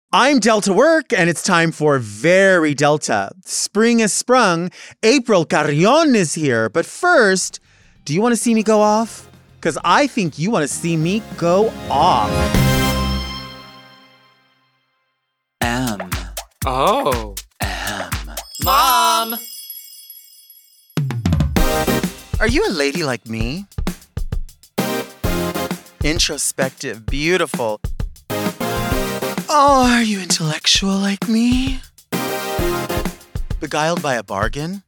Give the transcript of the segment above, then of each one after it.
I'm Delta Work, and it's time for Very Delta. Spring has sprung. April Carrion is here. But first, do you want to see me go off? Because I think you want to see me go off. M. Oh. M. Mom! Are you a lady like me? Introspective, beautiful. Oh, are you intellectual like me? Beguiled by a bargain?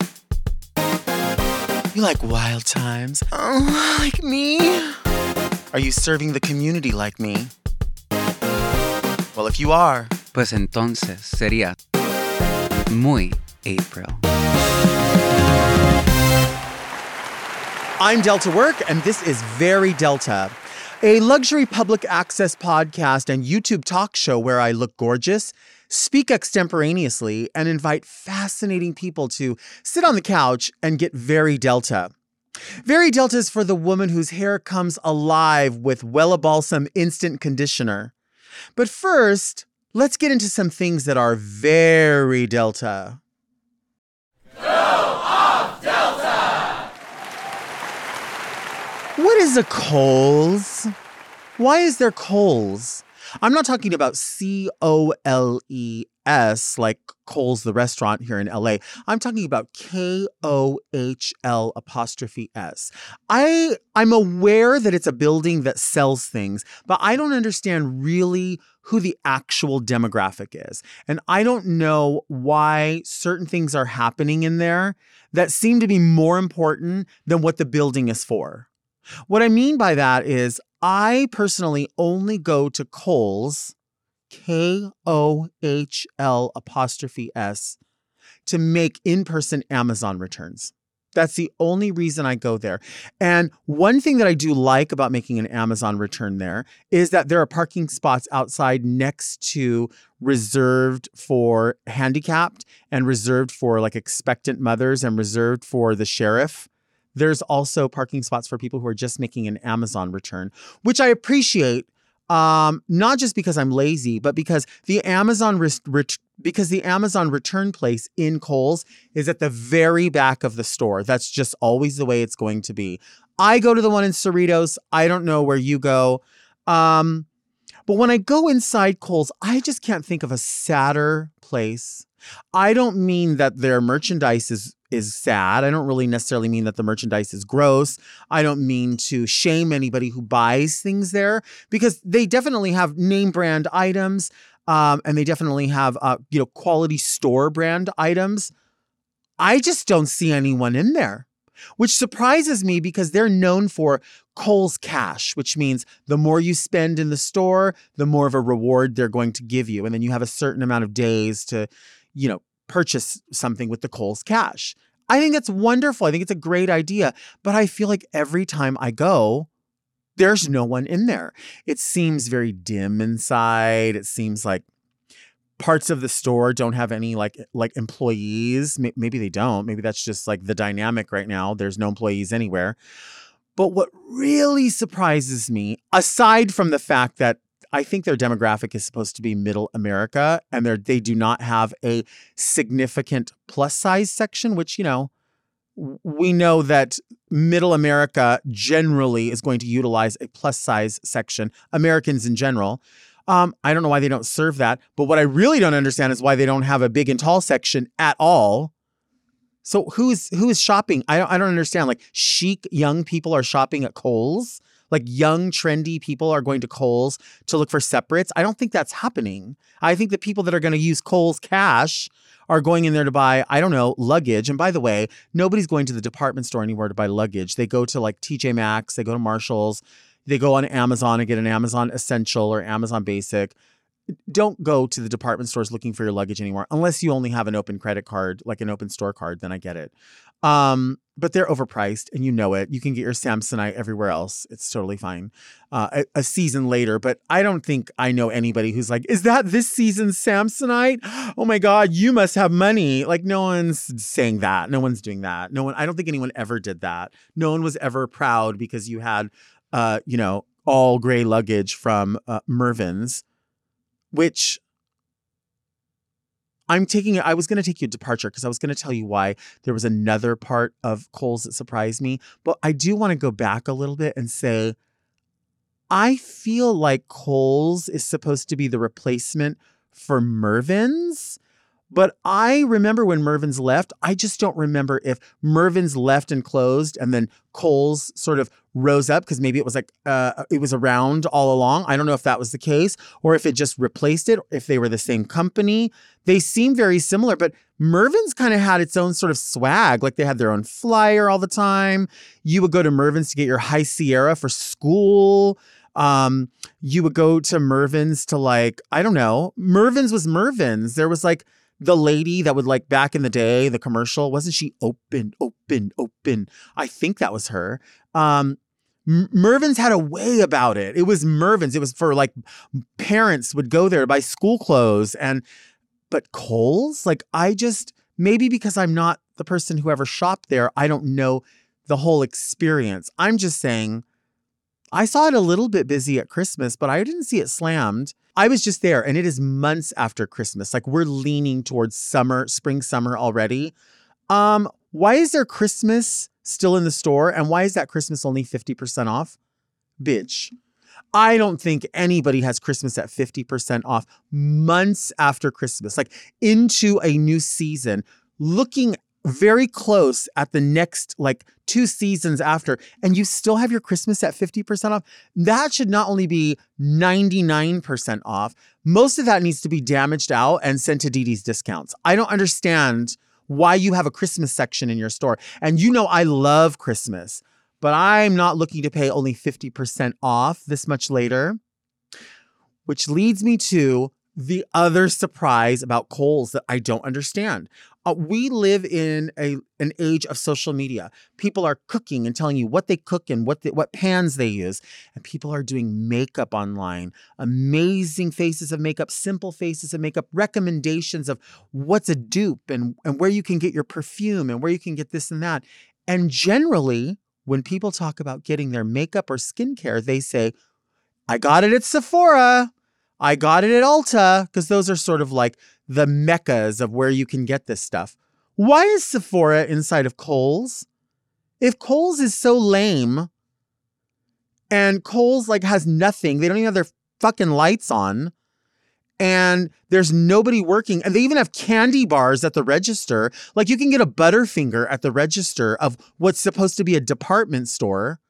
You like wild times? Oh, like me? Are you serving the community like me? Well, if you are, Pues entonces sería muy April. I'm Delta Work, and this is Very Delta, a luxury public access podcast and YouTube talk show where I look gorgeous, speak extemporaneously, and invite fascinating people to sit on the couch and get very Delta. Very Delta is for the woman whose hair comes alive with Wella Balsam Instant Conditioner. But first, let's get into some things that are very Delta. What is a Kohl's? Why is there Kohl's? I'm not talking about Coles, like Kohl's the restaurant here in LA. I'm talking about KOHL''S. I'm aware that it's a building that sells things, but I don't understand really who the actual demographic is. And I don't know why certain things are happening in there that seem to be more important than what the building is for. What I mean by that is I personally only go to Kohl's, KOHL''S, to make in-person Amazon returns. That's the only reason I go there. And one thing that I do like about making an Amazon return there is that there are parking spots outside next to reserved for handicapped and reserved for like expectant mothers and reserved for the sheriff. There's also parking spots for people who are just making an Amazon return, which I appreciate, not just because I'm lazy, but because the Amazon return place in Kohl's is at the very back of the store. That's just always the way it's going to be. I go to the one in Cerritos. I don't know where you go. But when I go inside Kohl's, I just can't think of a sadder place. I don't mean that their merchandise is sad. I don't really necessarily mean that the merchandise is gross. I don't mean to shame anybody who buys things there because they definitely have name brand items, and they definitely have quality store brand items. I just don't see anyone in there, which surprises me because they're known for Kohl's Cash, which means the more you spend in the store, the more of a reward they're going to give you. And then you have a certain amount of days to, purchase something with the Kohl's Cash. I think that's wonderful. I think it's a great idea. But I feel like every time I go, there's no one in there. It seems very dim inside. It seems like parts of the store don't have any like employees. Maybe they don't. Maybe that's just like the dynamic right now. There's no employees anywhere. But what really surprises me, aside from the fact that I think their demographic is supposed to be middle America, and they do not have a significant plus size section, which, we know that middle America generally is going to utilize a plus size section, Americans in general. I don't know why they don't serve that, but what I really don't understand is why they don't have a big and tall section at all. So who is shopping? I don't understand. Like chic young people are shopping at Kohl's. Like young, trendy people are going to Kohl's to look for separates. I don't think that's happening. I think the people that are going to use Kohl's Cash are going in there to buy, luggage. And by the way, nobody's going to the department store anymore to buy luggage. They go to like TJ Maxx, they go to Marshall's, they go on Amazon and get an Amazon Essential or Amazon Basic. Don't go to the department stores looking for your luggage anymore, unless you only have an open credit card, like an open store card, then I get it. But they're overpriced and you know it. You can get your Samsonite everywhere else. It's totally fine. A season later, but I don't think I know anybody who's like, is that this season's Samsonite? Oh my God, you must have money. Like no one's saying that. No one's doing that. I don't think anyone ever did that. No one was ever proud because you had, all gray luggage from Mervyn's, which I was going to take you a departure because I was going to tell you why there was another part of Kohl's that surprised me. But I do want to go back a little bit and say, I feel like Kohl's is supposed to be the replacement for Mervyn's. But I remember when Mervyn's left. I just don't remember if Mervyn's left and closed and then Kohl's sort of rose up because maybe it was like it was around all along. I don't know if that was the case or if it just replaced it, if they were the same company. They seem very similar, but Mervyn's kind of had its own sort of swag. Like they had their own flyer all the time. You would go to Mervyn's to get your High Sierra for school. You would go to Mervyn's to like, I don't know. Mervyn's was Mervyn's. There was like the lady that would like back in the day, the commercial, wasn't she open? I think that was her. Mervyn's had a way about it. It was Mervyn's. It was for like parents would go there to buy school clothes but Kohl's, like maybe because I'm not the person who ever shopped there, I don't know the whole experience. I'm just saying I saw it a little bit busy at Christmas, but I didn't see it slammed. I was just there and it is months after Christmas. Like we're leaning towards spring, summer already. Why is there Christmas still in the store? And why is that Christmas only 50% off? Bitch. I don't think anybody has Christmas at 50% off months after Christmas, like into a new season, looking very close at the next like 2 seasons after, and you still have your Christmas at 50% off. That should not only be 99% off. Most of that needs to be damaged out and sent to Didi's discounts. I don't understand why you have a Christmas section in your store. And you know I love Christmas, but I'm not looking to pay only 50% off this much later, which leads me to the other surprise about Kohl's that I don't understand. We live in an age of social media. People are cooking and telling you what they cook and what pans they use. And people are doing makeup online, amazing faces of makeup, simple faces of makeup, recommendations of what's a dupe and where you can get your perfume and where you can get this and that. And generally, when people talk about getting their makeup or skincare, they say, I got it at Sephora. I got it at Ulta, because those are sort of like the meccas of where you can get this stuff. Why is Sephora inside of Kohl's? If Kohl's is so lame and Kohl's like has nothing, they don't even have their fucking lights on, and there's nobody working, and they even have candy bars at the register. Like you can get a Butterfinger at the register of what's supposed to be a department store.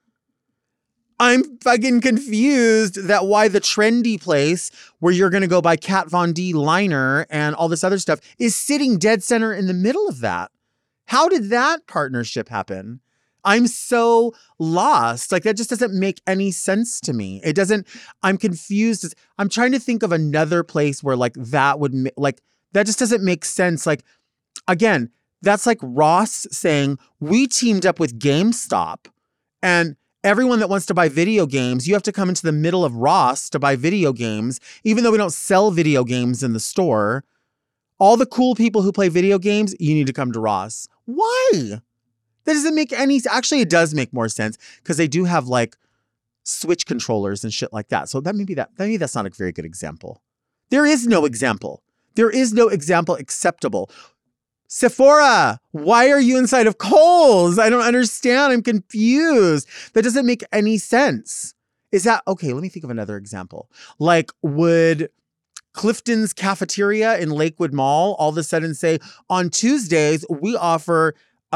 I'm fucking confused that why the trendy place where you're going to go buy Kat Von D liner and all this other stuff is sitting dead center in the middle of that. How did that partnership happen? I'm so lost. Like that just doesn't make any sense to me. I'm confused. I'm trying to think of another place where like that would that just doesn't make sense. Like, again, that's like Ross saying we teamed up with GameStop and everyone that wants to buy video games, you have to come into the middle of Ross to buy video games, even though we don't sell video games in the store. All the cool people who play video games, you need to come to Ross. Why? That doesn't make any... Actually, it does make more sense because they do have like Switch controllers and shit like that. So maybe that's not a very good example. There is no example. There is no example acceptable. Sephora, why are you inside of Kohl's? I don't understand. I'm confused. That doesn't make any sense. Is that, okay, let me think of another example. Like, would Clifton's Cafeteria in Lakewood Mall all of a sudden say, on Tuesdays, we offer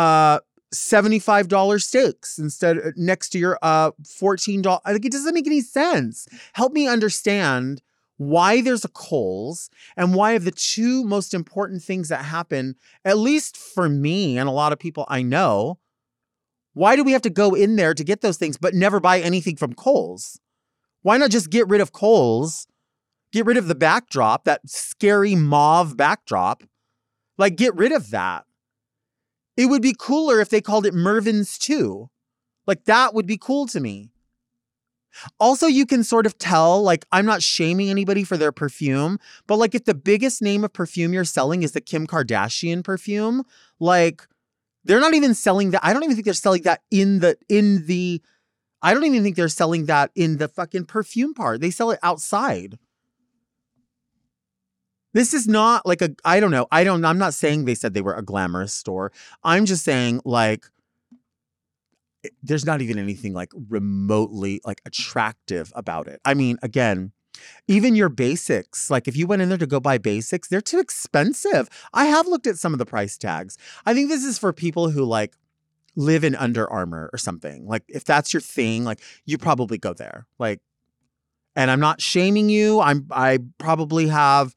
$75 steaks instead next to your $14? Like, it doesn't make any sense. Help me understand why there's a Kohl's and why of the two most important things that happen, at least for me and a lot of people I know, why do we have to go in there to get those things but never buy anything from Kohl's? Why not just get rid of Kohl's? Get rid of the backdrop, that scary mauve backdrop. Like, get rid of that. It would be cooler if they called it Mervyn's too. Like, that would be cool to me. Also, you can sort of tell, like, I'm not shaming anybody for their perfume, but like if the biggest name of perfume you're selling is the Kim Kardashian perfume, like they're not even selling that. I don't even think they're selling that I don't even think they're selling that in the fucking perfume part. They sell it outside. This is not like I don't know. I'm not saying they said they were a glamorous store. I'm just saying like there's not even anything like remotely like attractive about it. I mean, again, even your basics, like if you went in there to go buy basics, they're too expensive. I have looked at some of the price tags. I think this is for people who like live in Under Armour or something. Like if that's your thing, like you probably go there. Like, and I'm not shaming you. I probably have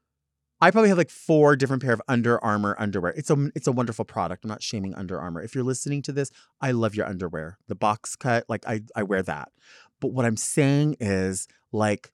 like 4 different pair of Under Armour underwear. It's a wonderful product. I'm not shaming Under Armour. If you're listening to this, I love your underwear. The box cut, like I wear that. But what I'm saying is like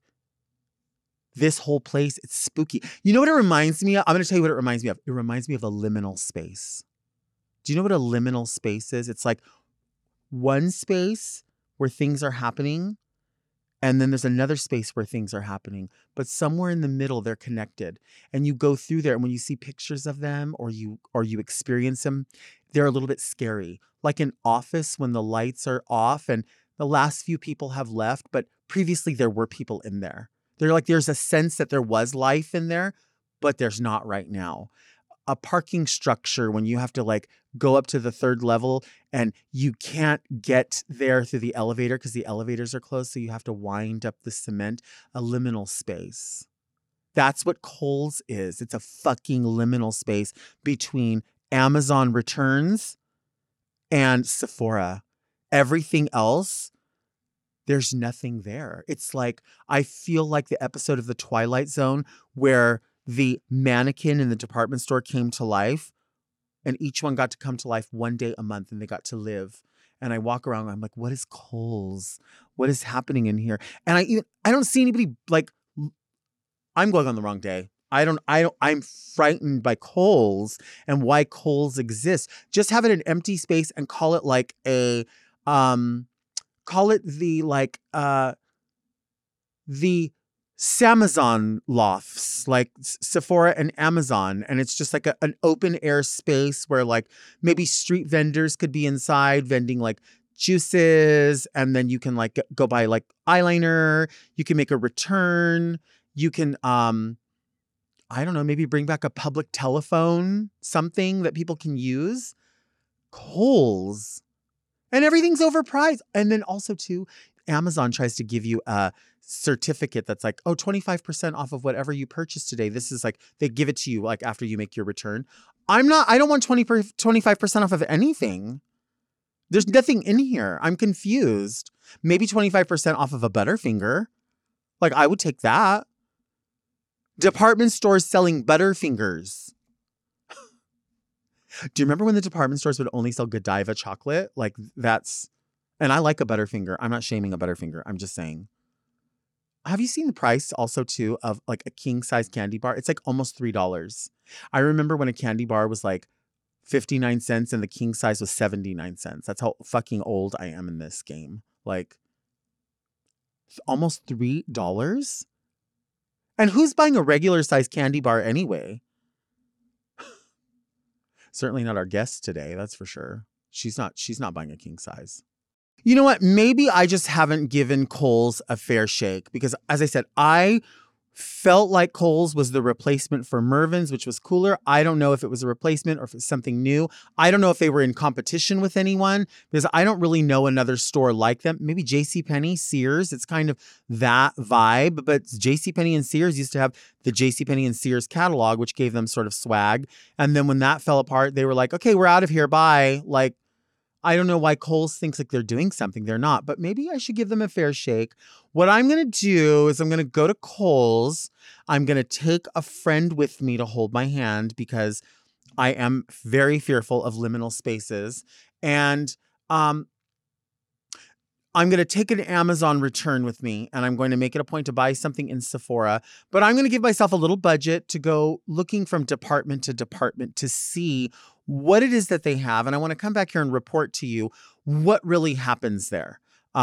this whole place, it's spooky. You know what it reminds me of? I'm going to tell you what it reminds me of. It reminds me of a liminal space. Do you know what a liminal space is? It's like one space where things are happening, and then there's another space where things are happening. But somewhere in the middle, they're connected. And you go through there, and when you see pictures of them or you experience them, they're a little bit scary. Like an office when the lights are off and the last few people have left, but previously there were people in there. They're like, there's a sense that there was life in there, but there's not right now. A parking structure when you have to like go up to the 3rd level and you can't get there through the elevator because the elevators are closed. So you have to wind up the cement, a liminal space. That's what Kohl's is. It's a fucking liminal space between Amazon Returns and Sephora. Everything else, there's nothing there. It's like, I feel like the episode of The Twilight Zone where the mannequin in the department store came to life and each one got to come to life one day a month and they got to live. And I walk around and I'm like, what is Kohl's? What is happening in here? And I don't see anybody like, I'm going on the wrong day. I'm frightened by Kohl's and why Kohl's exists. Just have it an empty space and call it like call it the Samazon lofts, like Sephora and Amazon. And it's just like an open air space where like maybe street vendors could be inside vending like juices. And then you can like go buy like eyeliner. You can make a return. You can, I don't know, maybe bring back a public telephone, something that people can use. Kohl's. And everything's overpriced. And then also too, Amazon tries to give you a certificate that's like, 25% off of whatever you purchased today. This is like, they give it to you like after you make your return. I don't want 25% off of anything. There's nothing in here. I'm confused. Maybe 25% off of a Butterfinger. Like I would take that. Department stores selling Butterfingers. Do you remember when the department stores would only sell Godiva chocolate? Like that's, and I like a Butterfinger. I'm not shaming a Butterfinger. I'm just saying. Have you seen the price also too of like a king size candy bar? It's like almost $3. I remember when a candy bar was like 59 cents and the king size was 79 cents. That's how fucking old I am in this game. Like almost $3. And who's buying a regular size candy bar anyway? Certainly not our guest today, that's for sure. She's not buying a king size. You know what? Maybe I just haven't given Kohl's a fair shake because, as I said, I felt like Kohl's was the replacement for Mervyn's, which was cooler. I don't know if it was a replacement or if it's something new. I don't know if they were in competition with anyone because I don't really know another store like them. Maybe JCPenney, Sears. It's kind of that vibe, but JCPenney and Sears used to have the JCPenney and Sears catalog, which gave them sort of swag. And then when that fell apart, they were like, okay, we're out of here. Bye. Like, I don't know why Kohl's thinks like they're doing something. They're not, but maybe I should give them a fair shake. What I'm going to do is I'm going to go to Kohl's. I'm going to take a friend with me to hold my hand because I am very fearful of liminal spaces. And I'm going to take an Amazon return with me and I'm going to make it a point to buy something in Sephora. But I'm going to give myself a little budget to go looking from department to department to see what it is that they have. And I want to come back here and report to you what really happens there.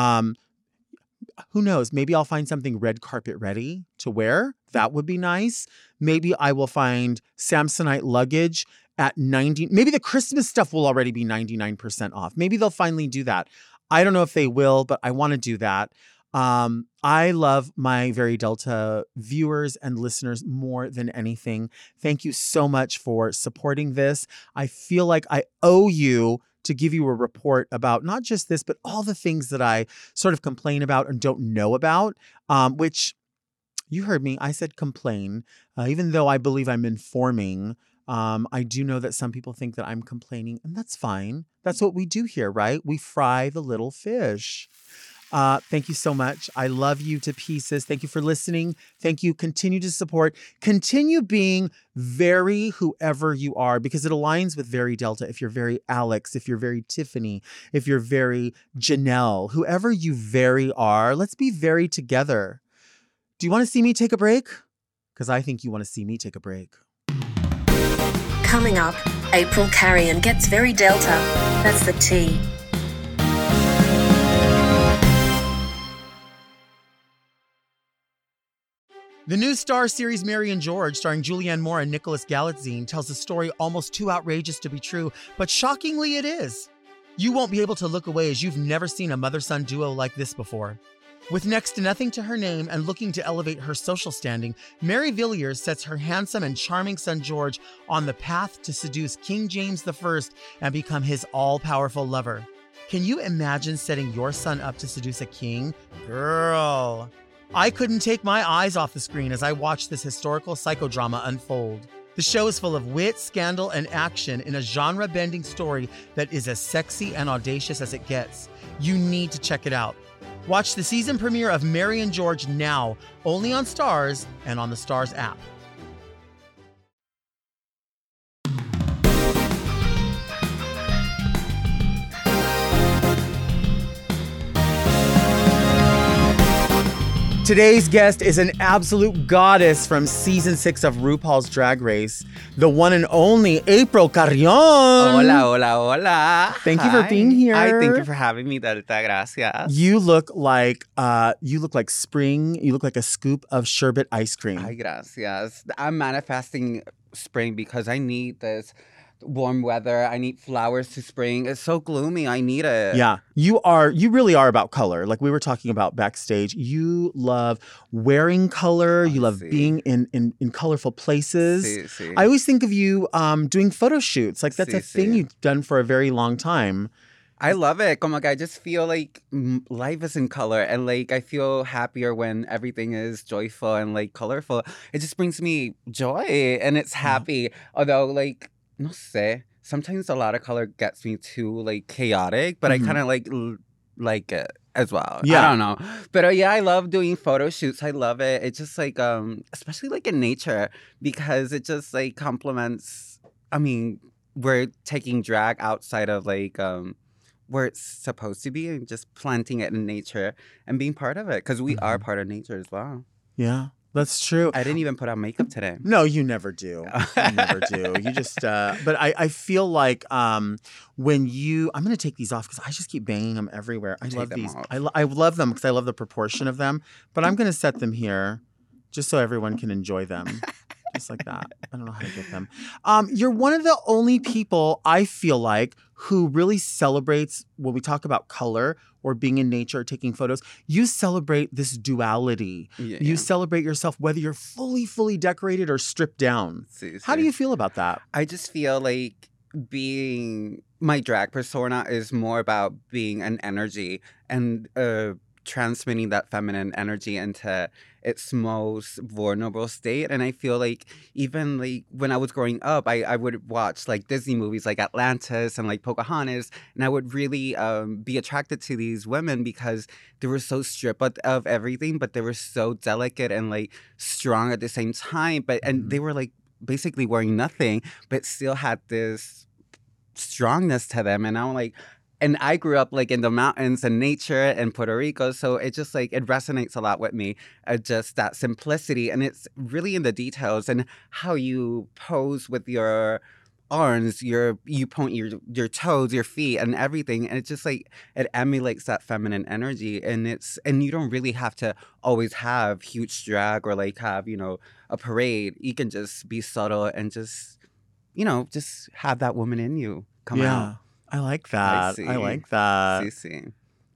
Who knows? Maybe I'll find something red carpet ready to wear. That would be nice. Maybe I will find Samsonite luggage at 90. Maybe the Christmas stuff will already be 99% off. Maybe they'll finally do that. I don't know if they will, but I want to do that. I love my Very Delta viewers and listeners more than anything. Thank you so much for supporting this. I feel like I owe you to give you a report about not just this, but all the things that I sort of complain about and don't know about, which you heard me. I said complain, even though I believe I'm informing. I do know that some people think that I'm complaining, and that's fine. That's what we do here, right? We fry the little fish. Thank you so much. I love you to pieces. Thank you for listening. Thank you. Continue to support. Continue being very whoever you are, because it aligns with Very Delta. If you're very Alex, if you're very Tiffany, if you're very Janelle, whoever you very are, let's be very together. Do you want to see me take a break? Because I think you want to see me take a break. Coming up, April Carrion gets Very Delta. That's the T. The new Star series Mary and George, starring Julianne Moore and Nicholas Galitzine, tells a story almost too outrageous to be true, but shockingly it is. You won't be able to look away as you've never seen a mother-son duo like this before. With next to nothing to her name and looking to elevate her social standing, Mary Villiers sets her handsome and charming son George on the path to seduce King James I and become his all-powerful lover. Can you imagine setting your son up to seduce a king? Girl. I couldn't take my eyes off the screen as I watched this historical psychodrama unfold. The show is full of wit, scandal, and action in a genre-bending story that is as sexy and audacious as it gets. You need to check it out. Watch the season premiere of Mary and George now, only on Starz and on the Starz app. Today's guest is an absolute goddess from season 6 of RuPaul's Drag Race, the one and only April Carrion. Hola, hola, hola. Thank you for being here. Hi, thank you for having me, Delta. Gracias. You look like spring. You look like a scoop of sherbet ice cream. Ay, gracias. I'm manifesting spring because I need this warm weather. I need flowers to spring. It's so gloomy. I need it. Yeah, you really are about color. Like we were talking about backstage. You love wearing color. You love being in colorful places. Sí. I always think of you doing photo shoots. Like that's a thing Sí. you've done for a very long time. I love it. Como que I just feel like life is in color, and like I feel happier when everything is joyful and like colorful. It just brings me joy and it's happy. Although like no sé, sometimes a lot of color gets me too like chaotic, but I kind of like it as well. Yeah. I don't know. But yeah, I love doing photo shoots. I love it. It's just like especially like in nature, because it just like complements. I mean, we're taking drag outside of like where it's supposed to be and just planting it in nature and being part of it, because we are part of nature as well. Yeah, that's true. I didn't even put on makeup today. No, you never do. You never do. You just, but I feel like when you, I'm going to take these off because I just keep banging them everywhere. I love them these. off. I love them because I love the proportion of them, but I'm going to set them here just so everyone can enjoy them. Just like that. I don't know how to get them. You're one of the only people I feel like who really celebrates when we talk about color or being in nature, taking photos. You celebrate this duality. Yeah. You celebrate yourself whether you're fully decorated or stripped down. Sí. How do you feel about that? I just feel like being my drag persona is more about being an energy and transmitting that feminine energy into its most vulnerable state. And I feel like even like when I was growing up, I would watch like Disney movies like Atlantis and like Pocahontas, and I would really be attracted to these women because they were so stripped of everything, but they were so delicate and like strong at the same time. But and they were like basically wearing nothing, but still had this strongness to them. And I'm like, and I grew up like in the mountains and nature in Puerto Rico. So it just like, it resonates a lot with me. Just that simplicity. And it's really in the details and how you pose with your arms, you point your toes, your feet and everything. And it's just like, it emulates that feminine energy. And you don't really have to always have huge drag or like have, a parade. You can just be subtle and just, just have that woman in you come out. I like that. I see. I like that. Sí.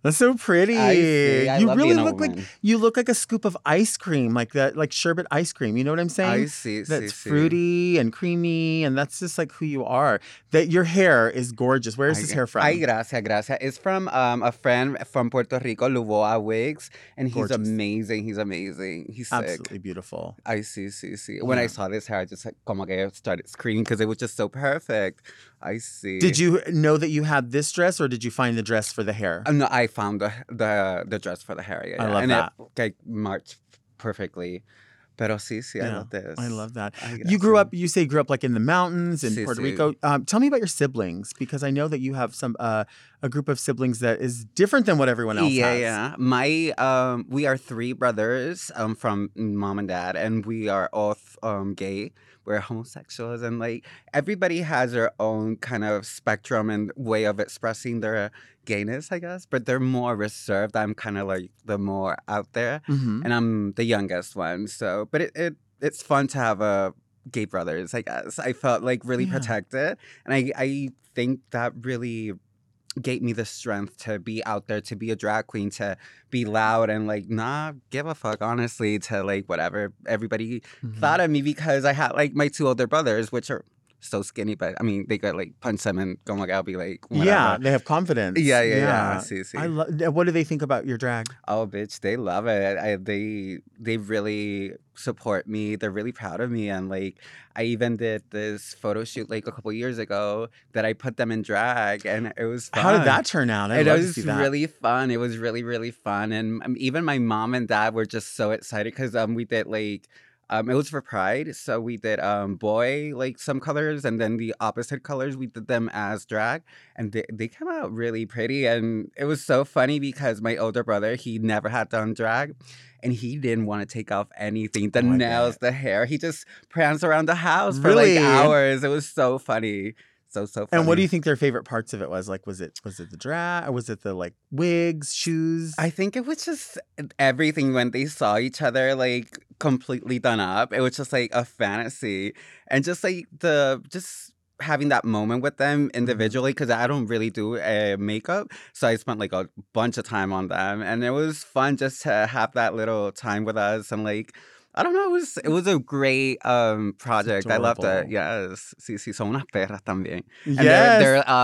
That's so pretty. I see. I You love really being a look like woman. you look like a scoop of ice cream, like that, like sherbet ice cream. You know what I'm saying? I see. That's see. fruity and creamy, and that's just like who you are. That your hair is gorgeous. Where is this hair from? Ay, gracias. It's from a friend from Puerto Rico, Luboa Wigs, and he's Gorgeous. amazing. He's sick. Absolutely beautiful. I see. When I Yeah. saw this hair, I just like, como que started screaming because it was just so perfect. I see. Did you know that you had this dress, or did you find the dress for the hair? No, I found the dress for the hair. Yeah, I yeah. love and that. it like marched perfectly. Pero sí, I Yeah, love this. I love that. Ay, You grew gracias. up. You say you grew up like in the mountains in Sí, Puerto sí. Rico. Tell me about your siblings, because I know that you have some a group of siblings that is different than what everyone else has. Yeah. My we are three brothers from mom and dad, and we are all gay. We're homosexuals, and like everybody has their own kind of spectrum and way of expressing their gayness, I guess. But they're more reserved. I'm kind of like the more out there, Mm-hmm. and I'm the youngest one. So, but it's fun to have gay brothers, I guess. I felt like really Yeah. protected, and I think that really gave me the strength to be out there, to be a drag queen, to be loud and like not give a fuck, honestly, to like whatever everybody Mm-hmm. thought of me, because I had like my two older brothers, which are so skinny, but I mean they could like punch them and go like I'll be like whatever. Yeah, they have confidence. Yeah. See. I love. What do they think about your drag? Oh, bitch, they love it. They really support me. They're really proud of me, and like I even did this photo shoot like a couple years ago that I put them in drag, and it was fun. How did that turn out? It love to was see that. really fun. It was really, really fun. And even my mom and dad were just so excited because we did like, it was for Pride. So we did boy, like some colors, and then the opposite colors, we did them as drag. And they came out really pretty. And it was so funny because my older brother, he never had done drag. And he didn't want to take off anything. The Oh, I nails, bet. the hair. He just pranced around the house for Really? like hours. It was so funny. So funny. And what do you think their favorite parts of it was? Like, was it the drag, or was it the like wigs, shoes? I think it was just everything when they saw each other like completely done up. It was just like a fantasy. And just like just having that moment with them individually, because I don't really do makeup. So I spent like a bunch of time on them. And it was fun just to have that little time with us, and like I don't know, it was a great project. I loved it. adorable. Yes. Sí, son unas perras también. And Yes.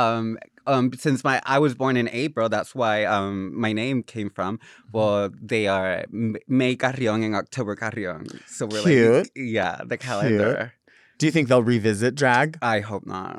they're since I was born in April, that's why my name came from. Well, they are May Carrion and October Carrion. So we're Cute. like, yeah, the calendar. Do you think they'll revisit drag? I hope not.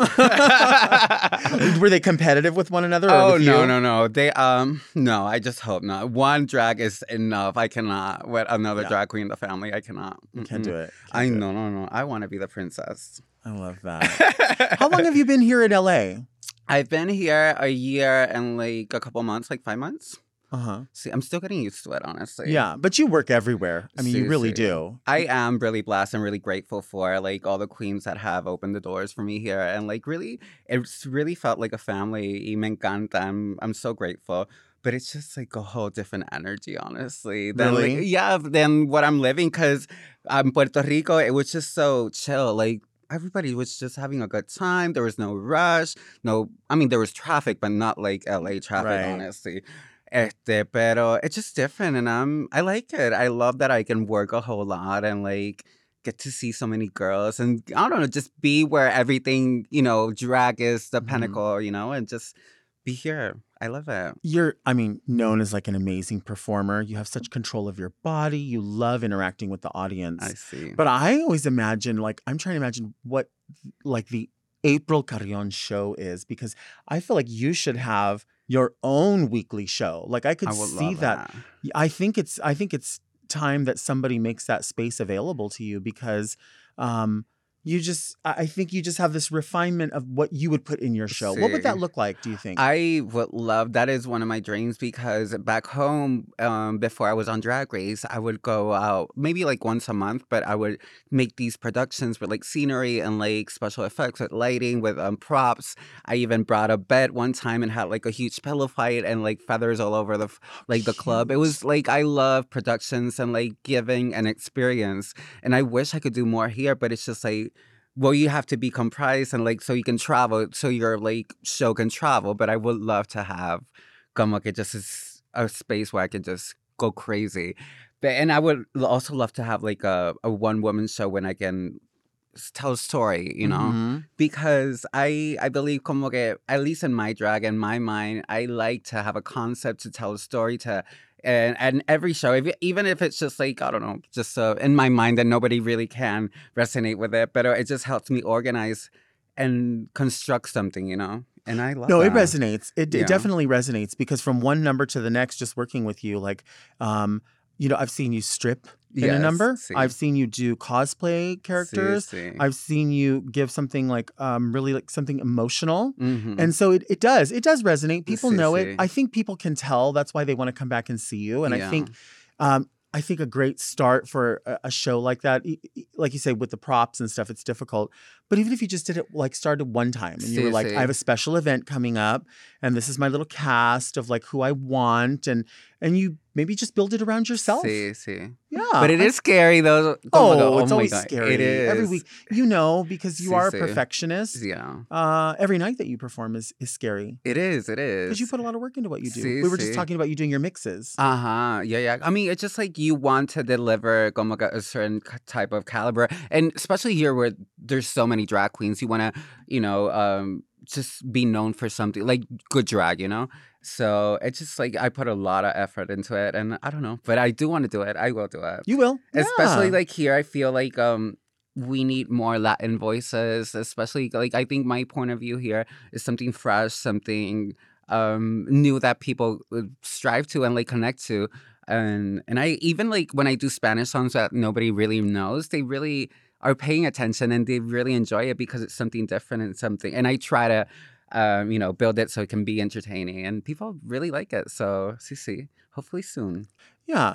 Were they competitive with one another? Or Oh with you? no. They no, I just hope not. One drag is enough. I cannot with another Yeah. drag queen in the family. I cannot. You can't do it. I Can't do it. no. I want to be the princess. I love that. How long have you been here in LA? I've been here a year and like a couple months, like 5 months. Uh-huh. See, I'm still getting used to it, honestly. Yeah, but you work everywhere. I mean, you really Sí. do. I am really blessed and really grateful for like all the queens that have opened the doors for me here, and like really, it's really felt like a family. Y me encanta. I'm so grateful. But it's just like a whole different energy, honestly. Than, Really? like, yeah, than what I'm living, because Puerto Rico, it was just so chill. Like everybody was just having a good time. There was no rush. I mean, there was traffic, but not like LA traffic, Right. honestly. Pero it's just different, and I like it. I love that I can work a whole lot and like get to see so many girls, and I don't know, just be where everything, drag is the Mhm. pinnacle, and just be here. I love it. You're, I mean, known as like an amazing performer. You have such control of your body. You love interacting with the audience. I see. But I always imagine, like, I'm trying to imagine what, like, the April Carrion show is, because I feel like you should have your own weekly show. Like, I could I would see love that. I think it's time that somebody makes that space available to you, because I think you just have this refinement of what you would put in your show. What would that See. look like, do you think? I would love, that is one of my dreams, because back home, before I was on Drag Race, I would go out maybe like once a month, but I would make these productions with like scenery and like special effects with lighting, with props. I even brought a bed one time and had like a huge pillow fight and like feathers all over the club. It was like, I love productions and like giving an experience, and I wish I could do more here, but it's just like, well, you have to be comprised and like so you can travel, so your like show can travel. But I would love to have como que just a space where I could just go crazy. And I would also love to have like a one woman show when I can tell a story, Mhm. because I believe como que, at least in my drag, in my mind, I like to have a concept to tell a story to. And every show, even if it's just like, I don't know, just in my mind that nobody really can resonate with it, but it just helps me organize and construct something, and I love No, it that. resonates. It Yeah. definitely resonates because from one number to the next, just working with you, like, I've seen you strip in a Yes, number. see. I've seen you do cosplay characters. See. I've seen you give something like really like something emotional. Mhm. And so it does resonate. People Sí, know sí. it. I think people can tell. That's why they want to come back and see you. And Yeah. I think a great start for a show like that, like you say, with the props and stuff, it's difficult. But even if you just did it, like started one time and you were Sí, like, sí. I have a special event coming up and this is my little cast of like who I want. And you maybe just build it around yourself. Sí, sí. Yeah. But it is scary though. Oh, it's my always God. scary. It is. Every week, because you Sí, are a sí. perfectionist. Yeah. Every night that you perform is scary. It is. Because you put a lot of work into what you do. Sí, We were just sí. talking about you doing your mixes. Yeah, yeah. I mean, it's just like you want to deliver como que a certain type of caliber, and especially here where there's so many drag queens, you want to, just be known for something like good drag, So it's just like I put a lot of effort into it, and I don't know, but I do want to do it. I will do it. You will. Especially Yeah. like here, I feel like we need more Latin voices. Especially like I think my point of view here is something fresh, something new that people would strive to and like connect to. And I even like when I do Spanish songs that nobody really knows, they really are paying attention and they really enjoy it because it's something different and something. And I try to build it so it can be entertaining, and people really like it. So, see, hopefully soon. Yeah.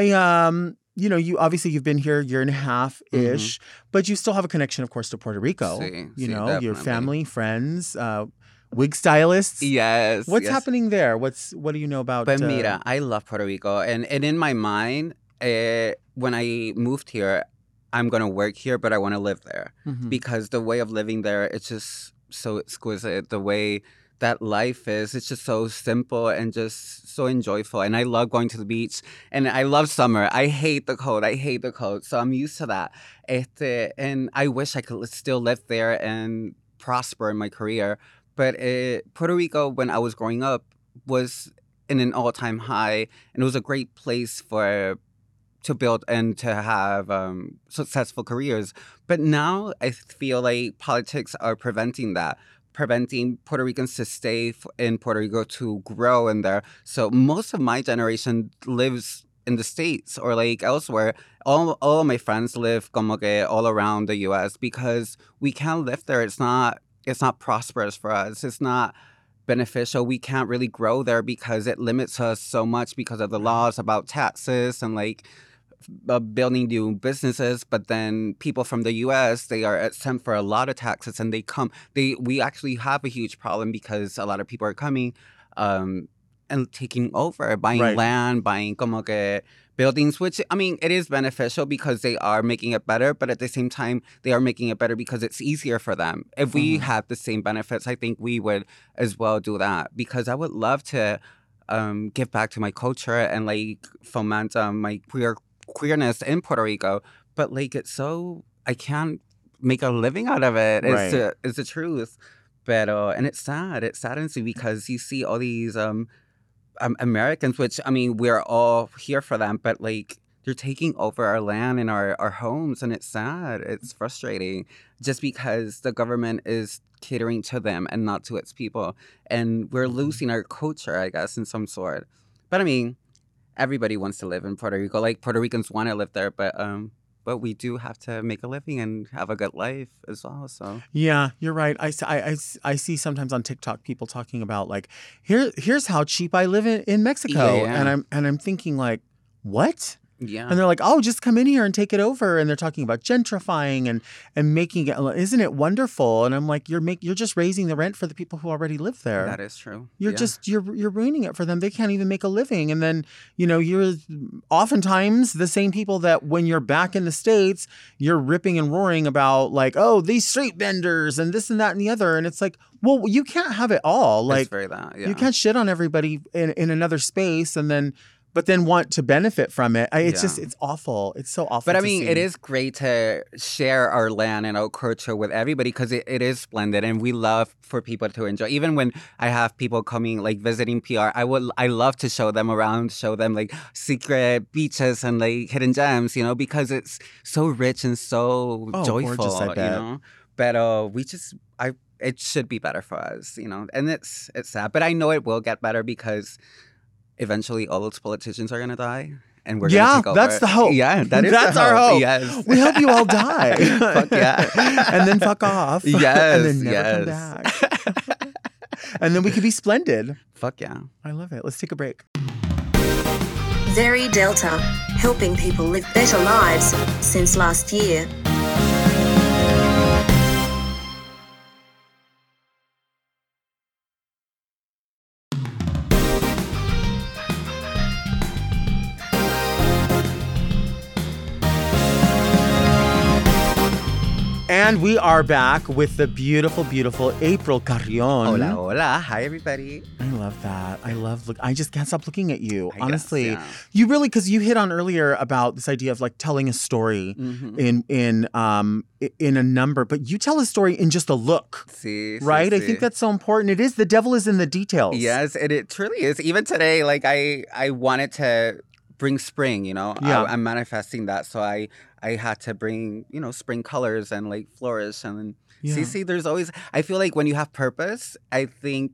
You obviously you've been here a year and a half ish, but you still have a connection, of course, to Puerto Rico. Sí, your definitely. family, friends, wig stylists. Yes. What's yes. happening there? What do you know about? But mira, I love Puerto Rico, and in my mind, when I moved here, I'm gonna work here, but I want to live there Mhm. because the way of living there, it's just so exquisite. The way that life is, it's just so simple and just so enjoyable. And I love going to the beach, and I love summer. I hate the cold. So I'm used to that. And I wish I could still live there and prosper in my career. But Puerto Rico, when I was growing up, was in an all-time high, and it was a great place to build and to have successful careers. But now I feel like politics are preventing Puerto Ricans to stay in Puerto Rico, to grow in there. So most of my generation lives in the States or like elsewhere. All of my friends live como que all around the U.S. because we can't live there. It's not prosperous for us. It's not beneficial. We can't really grow there because it limits us so much because of the laws about taxes and like building new businesses. But then people from the U.S., they are exempt for a lot of taxes, and we actually have a huge problem because a lot of people are coming and taking over, buying Right. land, buying como que buildings, which, I mean, it is beneficial because they are making it better, but at the same time, they are making it better because it's easier for them. If we had the same benefits, I think we would as well do that, because I would love to give back to my culture and like foment my queerness in Puerto Rico, but like I can't make a living out of it. Right. It's the truth. But and it's sad. It saddens me because you see all these Americans, which, I mean, we're all here for them, but like they're taking over our land and our homes, and it's sad. It's frustrating just because the government is catering to them and not to its people. And we're losing our culture, I guess, in some sort. But I mean, everybody wants to live in Puerto Rico. Like Puerto Ricans want to live there, but we do have to make a living and have a good life as well. So Yeah, you're right. I see sometimes on TikTok people talking about like here's how cheap I live in Mexico, Yeah. and I'm thinking like, what? Yeah. And they're like, oh, just come in here and take it over. And they're talking about gentrifying and making it, isn't it wonderful? And I'm like, you're just raising the rent for the people who already live there. That is true. You're Yeah. just, you're ruining it for them. They can't even make a living. And then, you're oftentimes the same people that when you're back in the States, you're ripping and roaring about like, oh, these street vendors and this and that and the other. And it's like, well, you can't have it all. Like, It's very that. Yeah. you can't shit on everybody in another space but then want to benefit from it. It's Yeah. just, it's awful. It's so awful. But I to mean, see. it is great to share our land and our culture with everybody because it is splendid, and we love for people to enjoy. Even when I have people coming, like visiting PR, I love to show them around, show them like secret beaches and like hidden gems, because it's so rich and so joyful, gorgeous, I bet. But it should be better for us, and it's sad, but I know it will get better because eventually all those politicians are gonna die. And we're gonna take over. That's the hope. Yeah, that's That's the our hope. Yes. We hope you all die. Fuck yeah. And then fuck off. Yes, And then never come back. And then we could be splendid. Fuck yeah. I love it. Let's take a break. Very Delta, helping people live better lives since last year. And we are back with the beautiful, beautiful April Carrion. Hola, hola. Hi, everybody. I love that. I just can't stop looking at you. I Honestly, guess, yeah. You really, because you hit on earlier about this idea of like telling a story Mhm. in a number, but you tell a story in just a look, Sí, sí, right? I sí. think that's so important. It is. The devil is in the details. Yes, and it truly is. Even today, like I wanted to bring spring, Yeah. I'm manifesting that. So I had to bring, spring colors and like flourish. And then, Yeah. see, there's always, I feel like when you have purpose, I think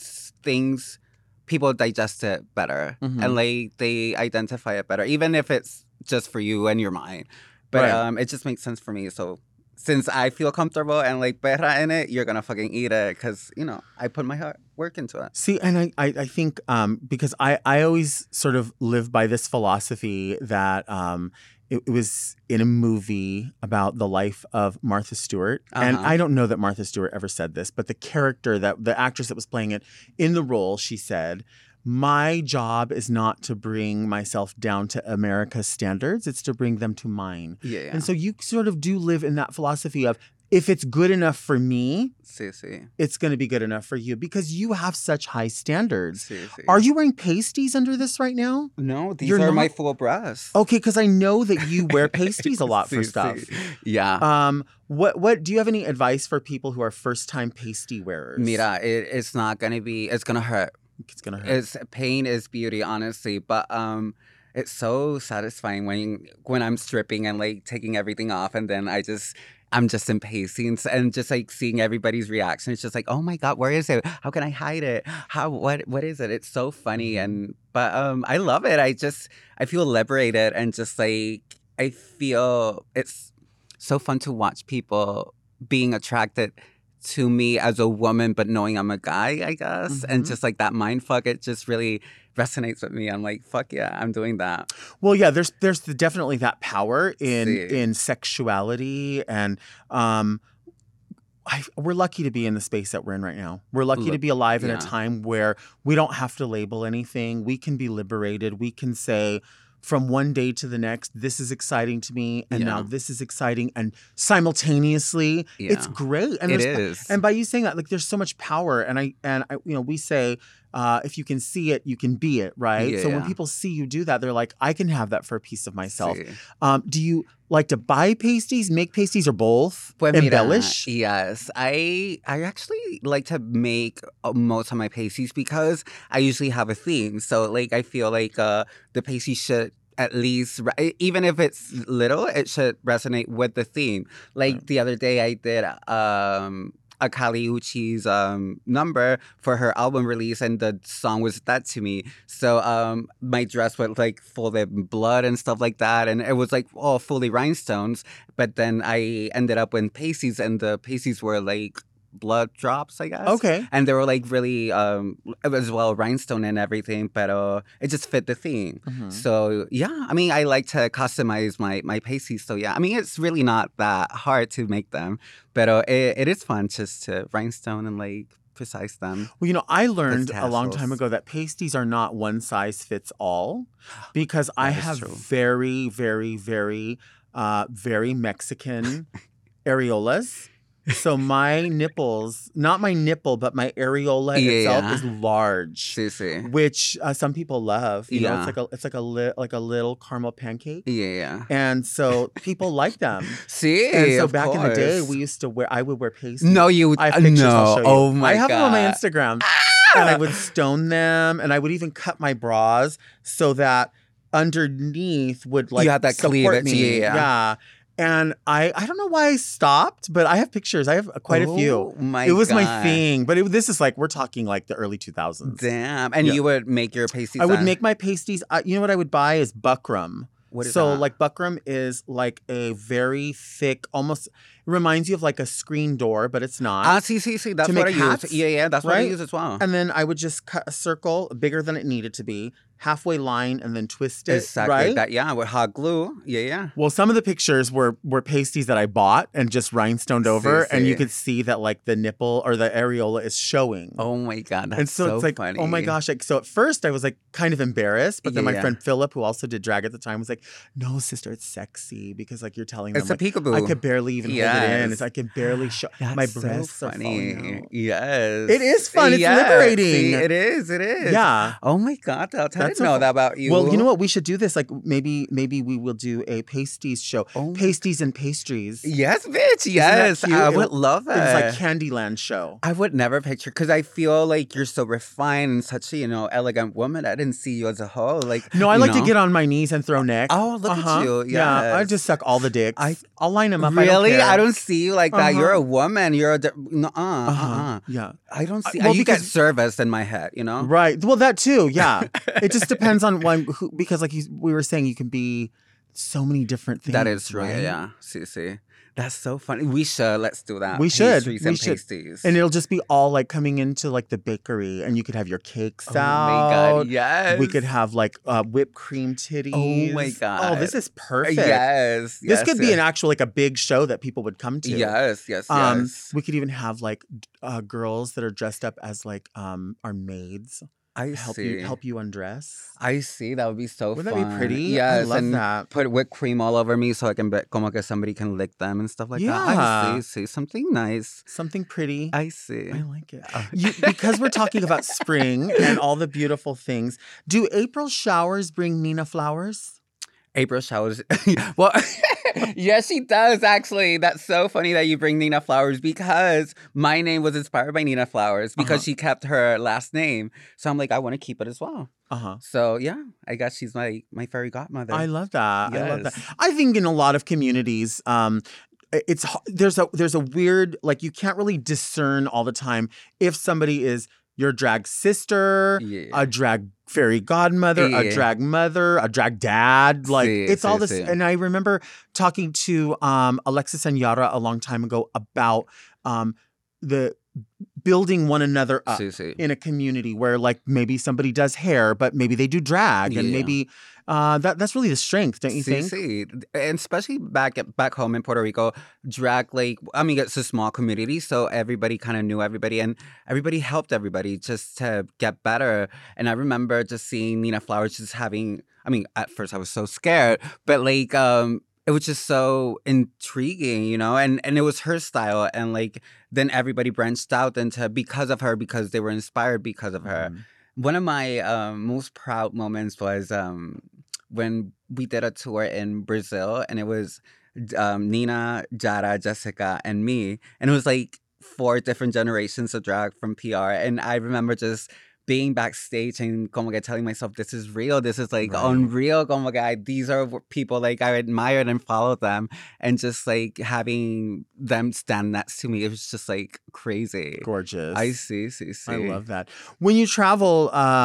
things, people digest it better Mhm. and like they identify it better, even if it's just for you and your mind. But Right. it just makes sense for me. So since I feel comfortable and like perra in it, you're going to fucking eat it because, I put my hard work into it. See, and I think because I always sort of live by this philosophy that it was in a movie about the life of Martha Stewart. And Uh-huh. I don't know that Martha Stewart ever said this, but the character, the actress that was playing it in the role, she said, my job is not to bring myself down to America's standards. It's to bring them to mine. Yeah. And so you sort of do live in that philosophy of, if it's good enough for me, Sí. it's going to be good enough for you because you have such high standards. Sí. Are you wearing pasties under this right now? No, these You're are my not? full breasts. Okay, because I know that you wear pasties a lot for Sí, stuff. sí. Yeah. What do you have any advice for people who are first time pasty wearers? Mira, it's not gonna be. It's gonna hurt. It's gonna hurt. It's pain is beauty, honestly. But it's so satisfying when I'm stripping and like taking everything off, and then I'm just in pasties and just like seeing everybody's reaction. It's just like, oh my God, where is it? How can I hide it? What is it? It's so funny. But I love it. I feel liberated and just like, I feel it's so fun to watch people being attracted to me as a woman, but knowing I'm a guy, I guess. And Mhm. just like that mind fuck, it just really resonates with me. I'm like, fuck yeah, I'm doing that. Well, yeah, there's definitely that power Sí. in sexuality, and we're lucky to be in the space that we're in right now. We're lucky to be alive in a yeah. time where we don't have to label anything. We can be liberated. We can say from one day to the next, this is exciting to me, and now Yeah. this is exciting, and simultaneously, it's Yeah. great. And It there's- is. And by you saying that, like, there's so much power, and I we say, if you can see it, you can be it, right? So when Yeah. people see you do that, they're like, I can have that for a piece of myself. Sí. Do you like to buy pasties, make pasties, or both? Pues mira, Embellish? yes, I actually like to make most of my pasties because I usually have a theme. So like I feel like the pasty should at least, even if it's little, it should resonate with the theme. Like the other day I did a Kali Uchis number for her album release, and the song was That to Me. So my dress was like full of blood and stuff like that, and it was like all fully rhinestones. But then I ended up with pasties, and the pasties were like blood drops, I guess. Okay. And they were like really as well rhinestone and everything, but it just fit the theme. Mhm. So yeah, I mean, I like to customize my pasties. So yeah, I mean, it's really not that hard to make them, but it is fun just to rhinestone and like precise them. Well, I learned a long time tassels. ago that pasties are not one size fits all because I That is have true. very, very, very, very Mexican areolas. So my nipples, not my nipple, but my areola itself Yeah. is large, See, see. which some people love. Yeah. It's like a little caramel pancake. Yeah. And so people like them. See, And so of back in the day, course. I would wear pasties. No, you. I have pictures. I'll show you. Oh my I have them on my God. Instagram, and I would stone them, and I would even cut my bras so that underneath would like You had that support cleavage, me. yeah. And I don't know why I stopped, but I have pictures. I have quite a few. Oh my It was my God. thing, but this is like we're talking like the early 2000s. Damn. And Yeah. you would make your pasties. I would then? make my pasties. You know what I would buy is buckram. What is So that? like buckram is like a very thick, almost it reminds you of like a screen door, but it's not. See. That's to what I make use. hats, Yeah. That's what I right? use as well. And then I would just cut a circle bigger than it needed to be, halfway line, and then twist it. Exactly right? that. Yeah, with hot glue. Yeah. Well, some of the pictures were pasties that I bought and just rhinestoned over, and you see. could see that like the nipple or the areola is showing. Oh my God, that's and so, it's like, funny. oh my gosh! Like, so at first I was like kind of embarrassed, but then my Yeah. friend Philip, who also did drag at the time, was like, "No, sister, it's sexy because like you're telling them It's a like, peekaboo. I could barely even hold it in. Yes. It's I can barely show That's my so breasts are falling funny. out. Yes, It is fun. It's Yes. liberating. See, it is. It is. Yeah. Oh my God, I That's didn't so know fun. that about you. Well, you know what? We should do this. Like maybe we will do a pasties show. Oh. Pasties and pastries. Yes, bitch. Yes, cute? I It- would love it. It's like Candyland show. I would never picture because I feel like you're so refined and such a elegant woman. I didn't see you as a hoe. Like No, I you like to know? get on my knees and throw neck. Oh, look at you. Yeah, I Yes. just suck all the dicks. I- I'll line them up. Really? I don't care. see you like that. You're a woman. You're a Uh-huh. Yeah. I don't see. well, you get because- service in my head. You know. Right. Well, that too. Yeah. It just depends on who, because like we were saying, you can be so many different things. That is true. right? Yeah. See. That's so funny. We should. Let's do that. We should. Pastries We and should. pasties. And it'll just be all like coming into like the bakery, and you could have your cakes oh out. my God. Yes. We could have like whipped cream titties. Oh my Oh, this God. is perfect. Yes. This yes, could be an actual like a big show that people would come to. Yes. Yes. We could even have like girls that are dressed up as like our maids I help see. you undress. I see. That would be so Wouldn't fun. that be pretty? Yes. I love and that. Put whipped cream all over me so I can como que somebody can lick them and stuff like that. I Yeah. see. Something nice. Something pretty. I see. I like it. Because we're talking about spring and all the beautiful things. Do April showers bring Nina flowers? April showers. Well, yes, she does, actually. That's so funny that you bring Nina Flowers because my name was inspired by Nina Flowers because she kept her last name. So I'm like, I want to keep it as well. Uh-huh. So yeah, I guess she's my fairy godmother. I love that. I love that. Yes. I think in a lot of communities, there's a weird, like, you can't really discern all the time if somebody is your drag sister, Yeah. a drag fairy godmother, a Yeah. drag mother, a drag dad. Like Sí, it's all sí, this. sí. And I remember talking to Alexis and Yara a long time ago about the building one another up Sí, sí. in a community where like maybe somebody does hair, but maybe they do drag, and Yeah. maybe that's really the strength, don't you think? Sí. And especially back home in Puerto Rico, drag, like, I mean, it's a small community, so everybody kind of knew everybody, and everybody helped everybody just to get better. And I remember just seeing Nina Flowers just having, I mean, at first I was so scared, but like, it was just so intriguing, you know, and it was her style, and like then everybody branched out into because of her, because they were inspired because of her. One of my most proud moments was when we did a tour in Brazil, and it was Nina, Jara, Jessica, and me, and it was like 4 different generations of drag from PR, and I remember just being backstage and como que telling myself, this is real, this is like Right. unreal, como que these are people like I admired and followed them, and just like having them stand next to me, it was just like crazy. Gorgeous. I see. I love that. When you travel,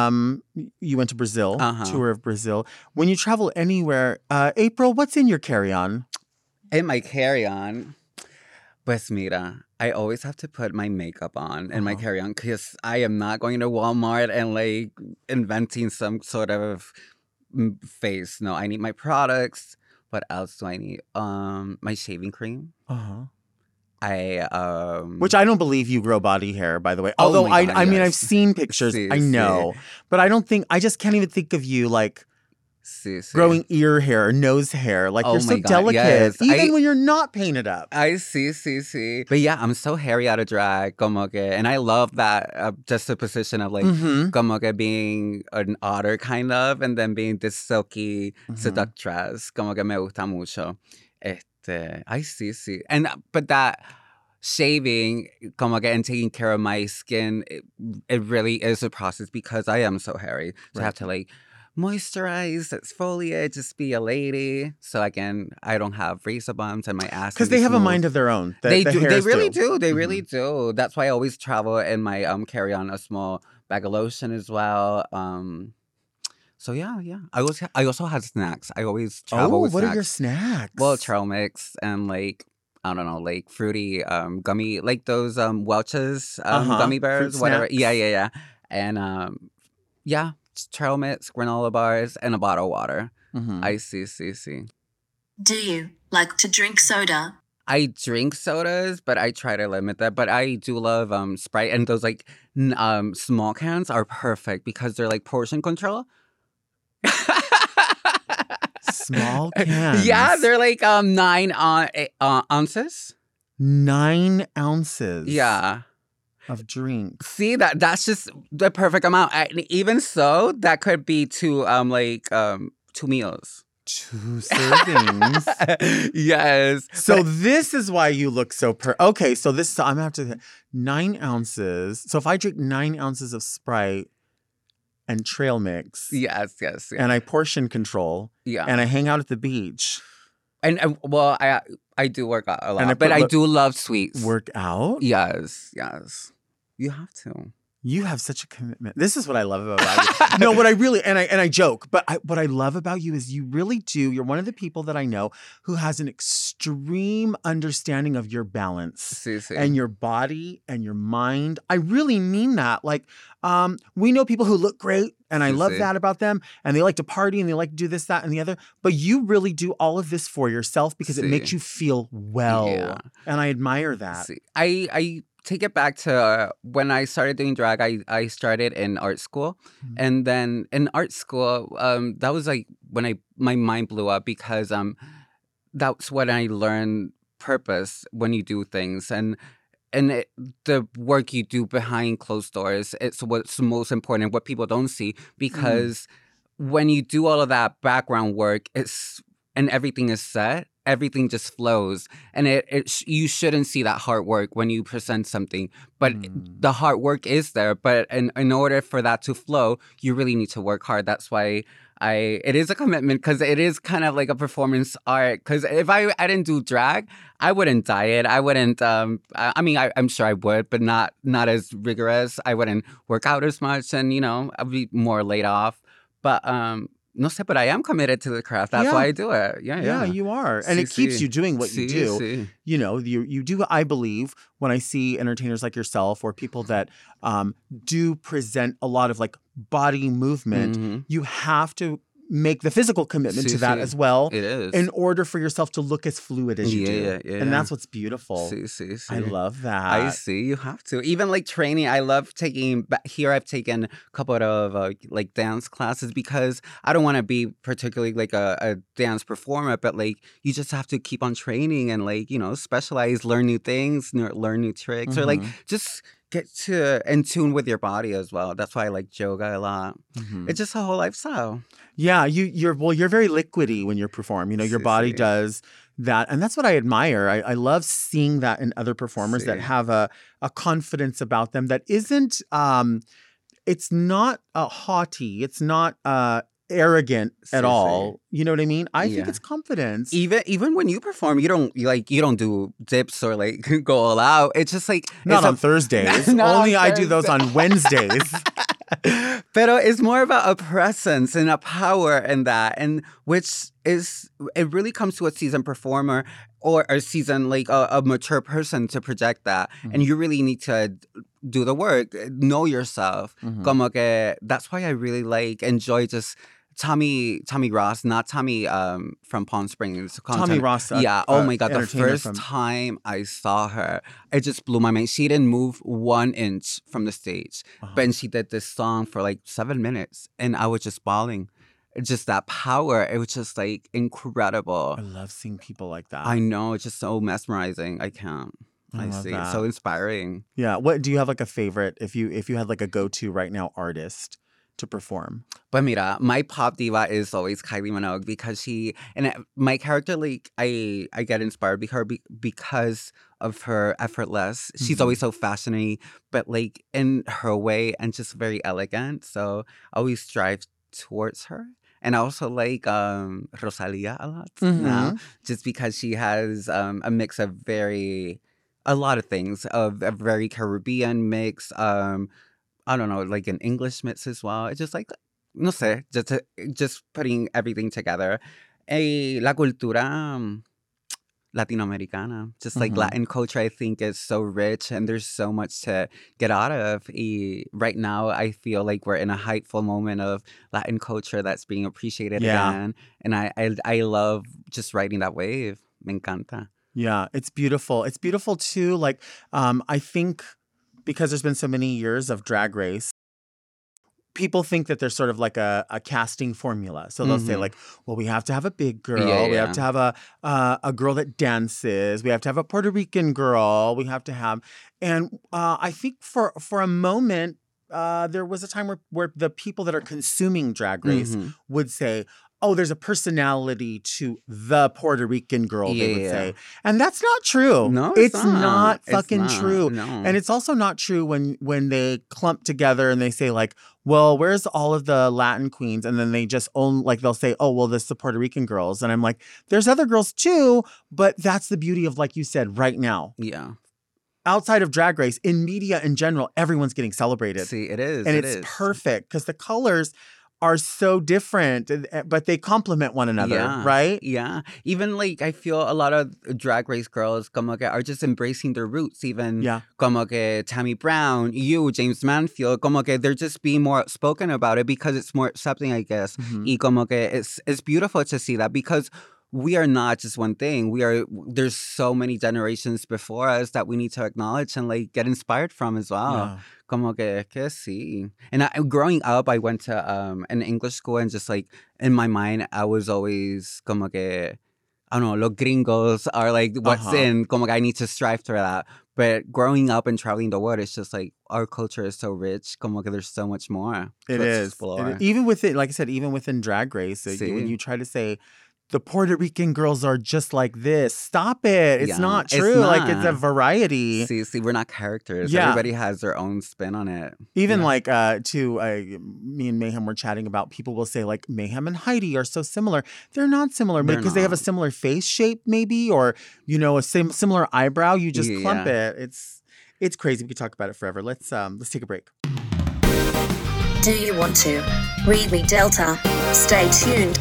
you went to Brazil, Uh-huh. tour of Brazil. When you travel anywhere, April, what's in your carry-on? In my carry-on, Pues mira, I always have to put my makeup on and my Uh-huh. carry-on because I am not going to Walmart and like inventing some sort of face. No, I need my products. What else do I need? My shaving cream. Uh-huh. I Which I don't believe you grow body hair, by the way. Oh Although my God, I mean, I've yes. seen pictures. Sí, I know, but I don't think I just can't even think of you like sí, sí. growing ear hair or nose hair. Like Oh you're so my God, delicate, yes. even when you're not painted up. I see. But yeah, I'm so hairy out of drag, como que, and I love that just the position of like, Mhm. como que being an otter kind of, and then being this silky Mhm. seductress, como que me gusta mucho. I see. And, but that shaving, como que, and taking care of my skin, it really is a process because I am so hairy. So I have to like, moisturize, exfoliate, just be a lady. So again, I don't have razor bumps and my ass Because can be they have a smooth. mind of their own. They do. They hairs really do. They Mhm. really do. That's why I always travel in my carry on a small bag of lotion as well. So yeah. I also have snacks. I always travel Oh, with what snacks. are your snacks? Well, trail mix and like I don't know, like fruity gummy, like those Welch's Uh-huh. gummy bears, Fruit whatever. snacks. Yeah. And yeah, trail mix, granola bars, and a bottle of water. Mhm. I see. Do you like to drink soda? I drink sodas, but I try to limit that. But I do love Sprite, and those like small cans are perfect because they're like portion control. Small cans. Yeah, they're like 9 ounces. 9 ounces. Yeah. Of drinks. See that's just the perfect amount. And even so, that could be two meals. 2 servings. Yes. So But- this is why you look so okay. So this I'm gonna have to 9 ounces. So if I drink 9 ounces of Sprite and trail mix, yes. and I portion control, Yeah. and I hang out at the beach, And well, I do work out a And I lot, but put I do love sweets. work out. Yes. You have to. You have such a commitment. This is what I love about you. No, what I really and I joke, but what I love about you is you really do. You're one of the people that I know who has an extreme understanding of your balance. Sí. And your body and your mind. I really mean that. Like, we know people who look great, and I love Sí. that about them, and they like to party and they like to do this, that, and the other. But you really do all of this for yourself because it Sí. makes you feel well. Yeah. And I admire that. See, I take it back to when I started doing drag. I started in art school, Mhm. and then in art school, that was like when my mind blew up because that's when I learned purpose when you do things and the work you do behind closed doors. It's what's most important, what people don't see because when you do all of that background work, and everything is set, everything just flows. And you shouldn't see that hard work when you present something. But the hard work is there. But in order for that to flow, you really need to work hard. That's why it is a commitment because it is kind of like a performance art. Because if I didn't do drag, I wouldn't diet. I wouldn't, I mean, I'm sure I would, but not as rigorous. I wouldn't work out as much and, I'd be more laid off. But, no sé, but I am committed to the craft. That's why I do it. Yeah, you are. And it keeps you doing what you do. Sí. You do, I believe, when I see entertainers like yourself or people that do present a lot of like body movement, Mhm. you have to make the physical commitment to that Sí. as well It is. in order for yourself to look as fluid as you do. Yeah. And that's what's beautiful. Sí. I love that. I see. You have to. Even like training, I love taking. Here, I've taken a couple of like dance classes because I don't want to be particularly like a dance performer, but like you just have to keep on training and like specialize, learn new things, learn new tricks, or like just get in tune with your body as well. That's why I like yoga a lot. Mhm. It's just a whole lifestyle. Yeah, you're very liquidy when you perform. Your body Sí. does that, and that's what I admire. I love seeing that in other performers that Sí. have a confidence about them that isn't. It's not haughty. It's not arrogant at Sí, all. You know what I mean? I think Yeah. it's confidence. Even when you perform, you don't do dips or like go all out. It's just like Not it's on Thursdays. Not on Only I do those Thursday. on Wednesdays. Pero it's more about a presence and a power in that, and which is it really comes to a seasoned performer or a seasoned like a mature person to project that, and you really need to do the work, know yourself. Como que that's why I really enjoy just Tommy Ross, not Tommy from Palm Springs. Tommy Ross. Yeah. Oh my God. The entertainer first time I saw her, it just blew my mind. She didn't move 1 inch from the stage. But she did this song for like 7 minutes. And I was just bawling. It's just that power. It was just like incredible. I love seeing people like that. I know. It's just so mesmerizing. I can't. I love see. that. It's so inspiring. Yeah. What do you have like a favorite if you had like a go-to right now artist to perform? But mira, my pop diva is always Kylie Minogue because my character, like, I get inspired because of her effortless. She's always so fascinating, but like in her way and just very elegant. So I always strive towards her. And I also like Rosalia a lot now, just because she has a mix of a lot of things, of a very Caribbean mix, I don't know, like an English mix as well. It's just like, no sé, just putting everything together. La cultura latinoamericana, just like Latin culture, I think is so rich and there's so much to get out of. Right now, I feel like we're in a hypeful moment of Latin culture that's being appreciated again. And I love just riding that wave. Me encanta. Yeah, it's beautiful. It's beautiful too. Like, I think because there's been so many years of Drag Race, people think that there's sort of like a casting formula. So they'll say like, well, we have to have a big girl. We have to have a girl that dances. We have to have a Puerto Rican girl. We have to have, and I think for a moment, there was a time where the people that are consuming Drag Race would say, oh, there's a personality to the Puerto Rican girl, they would say. And that's not true. No, it's not fucking it's not. true. No. And it's also not true when they clump together and they say like, well, where's all of the Latin queens? And then they just they'll say, oh, well, this is the Puerto Rican girls. And I'm like, there's other girls too, but that's the beauty of, like you said, right now. Yeah. Outside of Drag Race, in media in general, everyone's getting celebrated. See, it is. And it's perfect because the colors are so different, but they complement one another, right? Yeah. Even like I feel a lot of Drag Race girls como que are just embracing their roots. Even como que Tammy Brown, James Manfield, como que they're just being more outspoken about it because it's more accepting, I guess. Y como que it's beautiful to see that because we are not just one thing. There's so many generations before us that we need to acknowledge and like get inspired from as well. Yeah. Como que sí. And growing up, I went to an English school and just like in my mind, I was always como que, I don't know, los gringos are like what's in, como que I need to strive for that. But growing up and traveling the world, it's just like our culture is so rich. Como que there's so much more. It is. Even within, like I said, even within Drag Race, when you try to say, the Puerto Rican girls are just like this. Stop it. It's not true. It's not. Like, it's a variety. See, we're not characters. Yeah. Everybody has their own spin on it. Even like, me and Mayhem were chatting about, people will say like, Mayhem and Heidi are so similar. They're not similar because they have a similar face shape maybe, or, you know, a similar eyebrow. You just clump it. It's crazy. We could talk about it forever. Let's take a break. Do you want to read me, Delta? Stay tuned.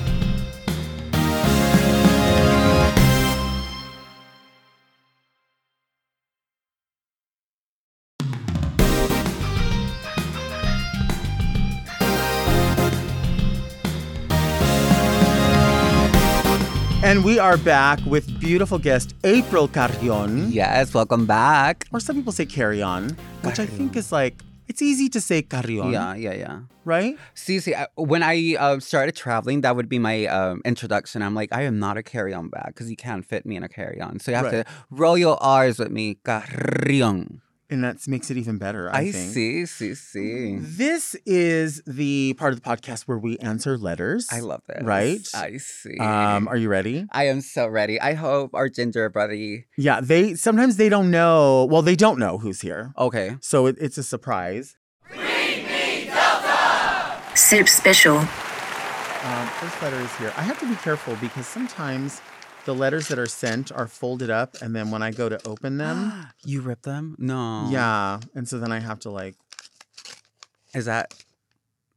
And we are back with beautiful guest April Carrion. Yes, welcome back. Or some people say Carrion, which I think is like, it's easy to say Carrion. Yeah. Right? See, when I started traveling, that would be my introduction. I'm like, I am not a carry-on bag because you can't fit me in a carry-on. So you have to roll your R's with me. Carrion. And that makes it even better, I think. See. This is the part of the podcast where we answer letters. I love this. Right? I see. Are you ready? I am so ready. I hope our ginger buddy... Yeah, sometimes they don't know. Well, they don't know who's here. Okay. So it's a surprise. Read me, Delta! Soup special. First letter is here. I have to be careful because sometimes the letters that are sent are folded up, and then when I go to open them... You rip them? No. Yeah, and so then I have to like... Is that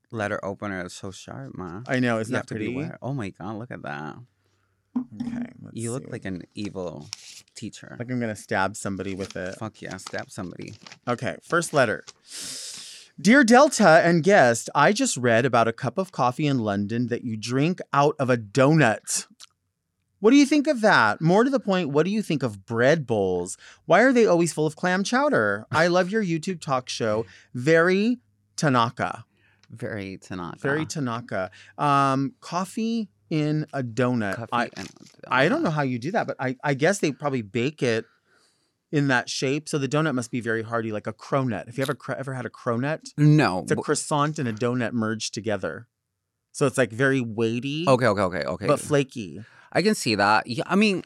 letter opener is so sharp, ma. I know, isn't You that have to pretty? beware. Oh my god, look at that. Okay, let's You look see. like an evil teacher. Like I'm gonna stab somebody with it. Fuck yeah, stab somebody. Okay, first letter. Dear Delta and guest, I just read about a cup of coffee in London that you drink out of a donut. What do you think of that? More to the point, what do you think of bread bowls? Why are they always full of clam chowder? I love your YouTube talk show. Very Tanaka. Very Tanaka. Very Tanaka. Coffee in a donut. Coffee and I don't know how you do that, but I guess they probably bake it in that shape. So the donut must be very hardy, like a cronut. Have you ever had a cronut? No. It's a croissant and a donut merged together. So it's like very weighty, Okay. but flaky. I can see that. Yeah, I mean,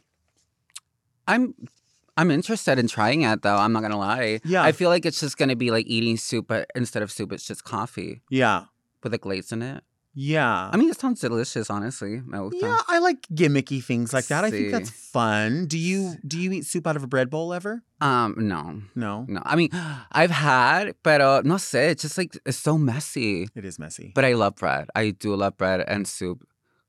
I'm interested in trying it though. I'm not gonna lie. Yeah. I feel like it's just gonna be like eating soup, but instead of soup, it's just coffee Yeah. with a glaze in it. Yeah. I mean, it sounds delicious, honestly. Me gusta. Yeah, I like gimmicky things like that. I think Sí. that's fun. Do you eat soup out of a bread bowl ever? No. No. No. I mean, I've had, pero no sé. It's just like it's so messy. It is messy. But I love bread. I do love bread and soup.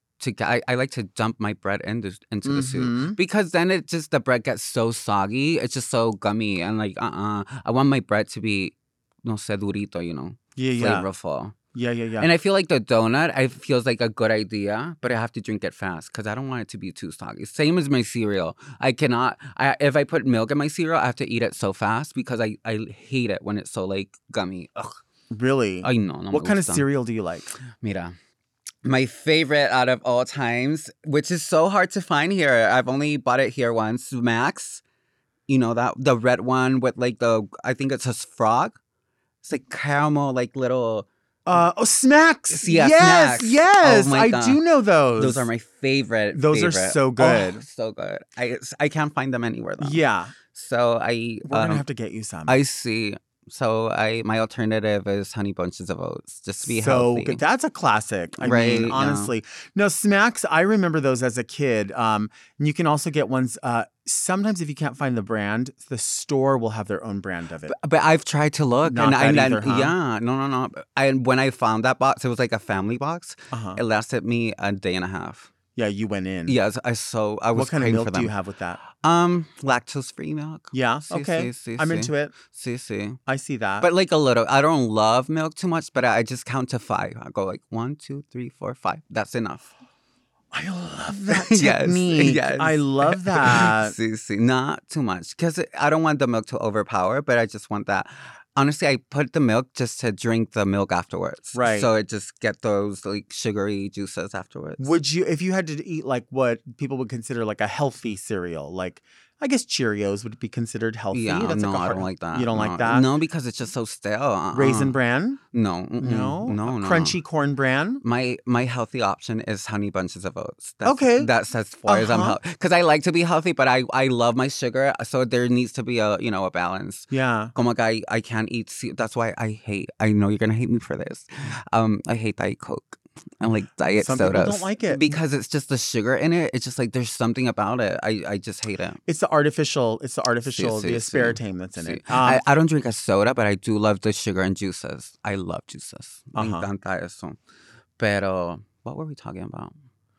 I like to dump my bread into the soup Mhm. because then the bread gets so soggy. It's just so gummy and like I want my bread to be no sé durito, you know, Yeah. flavorful. Yeah. And I feel like the donut, feels like a good idea, but I have to drink it fast because I don't want it to be too soggy. Same as my cereal. If I put milk in my cereal, I have to eat it so fast because I hate it when it's so like gummy. Ugh. Really? Ay, no me What kind of gusta. cereal do you like? Mira, my favorite out of all times, which is so hard to find here. I've only bought it here once. Max, you know that the red one with like I think it's a frog. It's like caramel, like little. Smacks. Yeah, yes, Smacks. yes. Oh my I God. do know those. Those are my favorite. Those are favorite. so good. Oh, so good. I can't find them anywhere though. Yeah. So We're gonna have to get you some. I see. So my alternative is Honey Bunches of Oats, just to be so healthy. good. That's a classic. I Right, mean, yeah. honestly. No, Smacks, I remember those as a kid. And you can also get ones, sometimes if you can't find the brand, the store will have their own brand of it. But I've tried to look, Not that either, huh? yeah, no. And when I found that box, it was like a family box. Uh-huh. It lasted me a day and a half. Yeah, you went in. Yes, I was What kind of craving milk for do them. you have with that? Lactose-free milk. Yeah, Sí, okay. sí, I'm sí. into it. Sí. I see that. But like a little. I don't love milk too much, but I just count to 5. I go like 1, 2, 3, 4, 5. That's enough. I love that Yes, technique. yes. I love that. See, not too much. Because I don't want the milk to overpower, but I just want that. Honestly, I put the milk just to drink the milk afterwards. Right. So it just get those like sugary juices afterwards. Would you, if you had to eat like what people would consider like a healthy cereal, like I guess Cheerios would be considered healthy. Yeah, That's no, like a I hard- don't like that. You don't no. like that? No, because it's just so stale. Raisin Bran? No. No? No. Crunchy Corn Bran? My healthy option is Honey Bunches of Oats. Okay. That's as far as I'm Uh-huh. healthy. Because I like to be healthy, but I love my sugar. So there needs to be a balance. Yeah. Como que I can't eat. That's why I know you're going to hate me for this. I hate Diet Coke. And like diet Some sodas. people don't like it. Because it's just the sugar in it. It's just like there's something about it. I just hate it. It's the artificial, Sí, the sí. aspartame that's in Sí. it. I don't drink a soda, but I do love the sugar and juices. I love juices. Me Uh-huh. encanta eso. Pero, what were we talking about?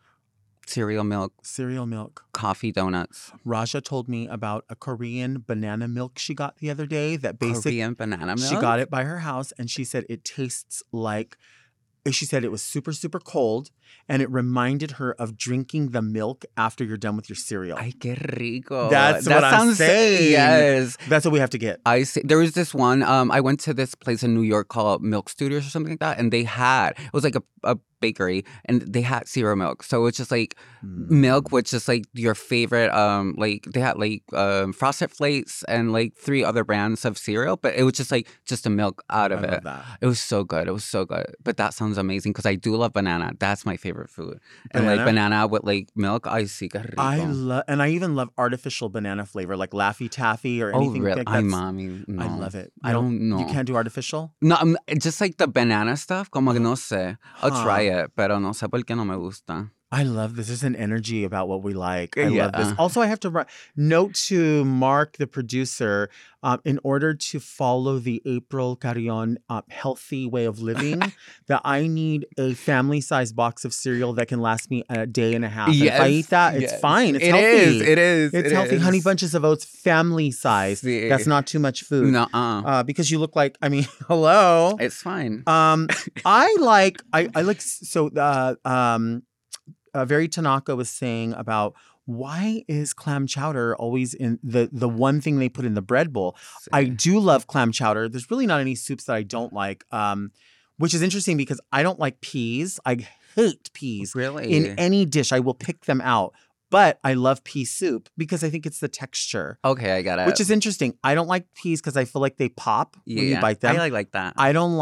Cereal milk, Cereal milk. coffee, donuts, Raja told me about a Korean banana milk she got the other day that basically Korean banana milk. she got it by her house and she said it tastes like, she said it was super, super cold and it reminded her of drinking the milk after you're done with your cereal. Ay, qué rico. That's that what I'm sounds, saying. Yes. That's what we have to get. I see. There was this one. I went to this place in New York called Milk Studios or something like that, and it was like a bakery, and they had cereal milk. So it's just like milk with just like your favorite. Like they had like Frosted Flakes and like 3 other brands of cereal, but it was just like the milk out of I it. love that. It was so good. It was so good. But that sounds amazing because I do love banana. That's my favorite food. And like banana with like milk. I see. Qué rico. I even love artificial banana flavor like Laffy Taffy or anything really? like Ay, that. mommy. No. I love it. I don't know. You can't do artificial? No, just like the banana stuff, como que no sé. I'll try it, pero no sé por qué no me gusta. I love this. There's an energy about what we like. I Yeah. love this. Also, I have to note to Mark, the producer, in order to follow the April Carrion healthy way of living, that I need a family-sized box of cereal that can last me a day and a half. And if I eat that, it's fine. It's healthy. It is. It's healthy. Honey Bunches of Oats, family size. See. That's not too much food. Nuh-uh. Because you look like, I mean, hello. It's fine. I like so Very Tanaka was saying about why is clam chowder always in the one thing they put in the bread bowl. I do love clam chowder. There's really not any soups that I don't like, which is interesting because I don't like peas. I hate peas. Really? In any dish, I will pick them out. But I love pea soup because I think it's the texture. Okay, I got it. Which is interesting. I don't like peas because I feel like they pop when you bite them. I like that. I don't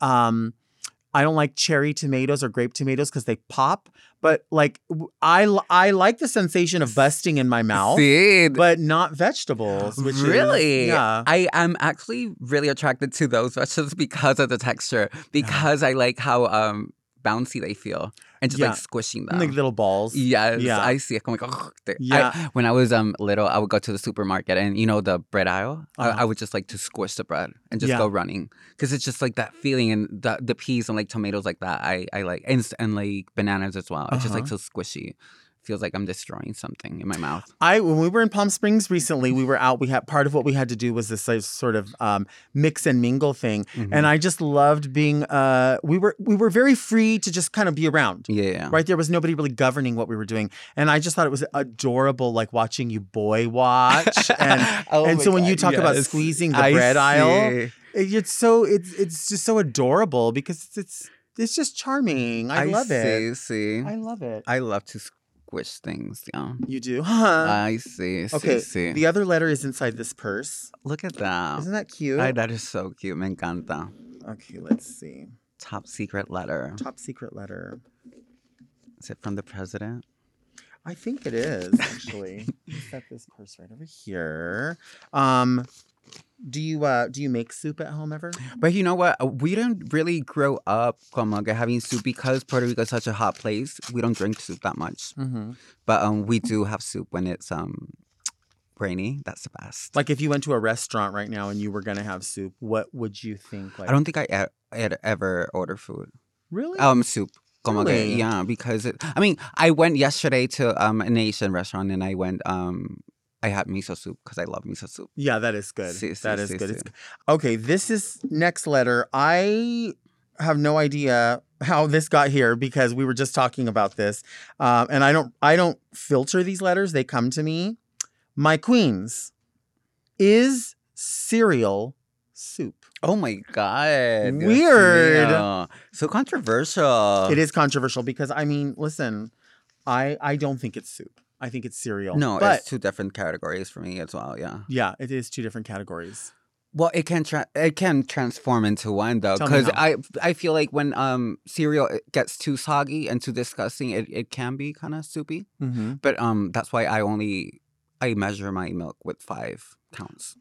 like cherry tomatoes or grape tomatoes because they pop. But like I like the sensation of busting in my mouth, but not vegetables. Which really? Yeah. I am actually really attracted to those vegetables because of the texture. Because I like how bouncy they feel and just like squishing them. Like little balls. Yes. Yeah. I see it. I'm like, oh. Yeah. When I was little, I would go to the supermarket and the bread aisle. I would just like to squish the bread and just go running because it's just like that feeling and the peas and like tomatoes like that. I like and like bananas as well. It's just like so squishy. Feels like I'm destroying something in my mouth. When we were in Palm Springs recently, we were out. We had part of what we had to do was this sort of mix and mingle thing, and I just loved being. We were very free to just kind of be around. Yeah, right. There was nobody really governing what we were doing, and I just thought it was adorable, like watching you boy watch. And so when you talk about squeezing the bread aisle, it's just so adorable because it's just charming. I love it. See, I love it. I love to squish things, yeah. You do? Huh. I see. Okay, see. The other letter is inside this purse. Look at that. Isn't that cute? That is so cute. Me encanta. Okay, let's see. Top secret letter. Top secret letter. Is it from the president? I think it is, actually. Let me set this purse right over here. Do you make soup at home ever? But you know what? We didn't really grow up como que having soup because Puerto Rico is such a hot place. We don't drink soup that much. Mm-hmm. But we do have soup when it's rainy. That's the best. Like if you went to a restaurant right now and you were gonna have soup, what would you think? Like, I don't think I'd ever order food. Really? Soup. Como Really? que, yeah, because I went yesterday to an Asian restaurant and I had miso soup because I love miso soup. Yeah, that is good. Sí, that sí, is sí, good. sí. Okay, this is next letter. I have no idea how this got here because we were just talking about this, and I don't filter these letters; they come to me. My queens, is cereal soup? Oh my God. Dios Weird. mío. So controversial. It is controversial because listen, I don't think it's soup. I think it's cereal. No, but it's two different categories for me as well, yeah. yeah, it is two different categories. Well, it can transform into one though, Tell me because how. I feel like when cereal gets too soggy and too disgusting, it can be kind of soupy. Mm-hmm. But that's why I measure my milk with 5 counts.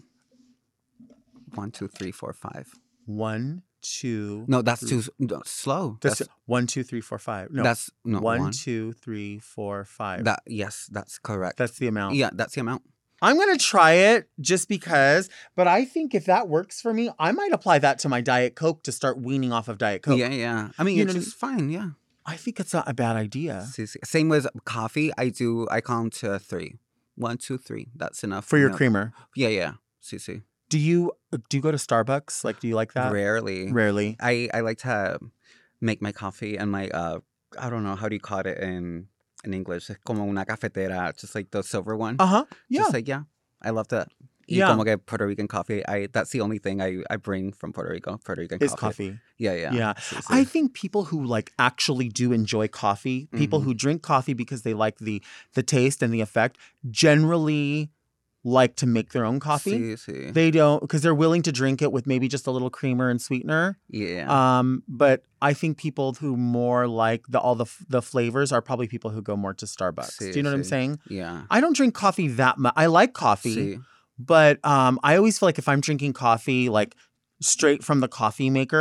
1, 2, 3, 4, 5. 1, 2. No, that's too slow. That's 1, 2, 3, 4, 5. No, that's no 1, 2, 3, 4, 5. Yes, that's correct. That's the amount. Yeah, that's the amount. I'm going to try it just because, but I think if that works for me, I might apply that to my Diet Coke to start weaning off of Diet Coke. Yeah. I mean, You it's know- just fine, yeah. I think it's not a bad idea. Same with coffee. I count to 3. 1, 2, 3. That's enough. For your milk. creamer. Yeah. See. Do you go to Starbucks? Like, do you like that? Rarely. Rarely. I like to make my coffee and my I don't know, how do you call it in English? Como una cafetera, just like the silver one. Uh-huh. Yeah. Just like, yeah. I love that. Yeah. Como que Puerto Rican coffee. That's the only thing I bring from Puerto Rico. Puerto Rican Is coffee. coffee. Yeah. Yeah. Sí. I think people who like actually do enjoy coffee, people who drink coffee because they like the taste and the effect, generally like to make their own coffee. Sí. They don't, because they're willing to drink it with maybe just a little creamer and sweetener. Yeah. But I think people who more like all the flavors are probably people who go more to Starbucks. Sí, Do you know what I'm sí. saying? Yeah. I don't drink coffee that much. I like coffee, Sí. but I always feel like if I'm drinking coffee like straight from the coffee maker,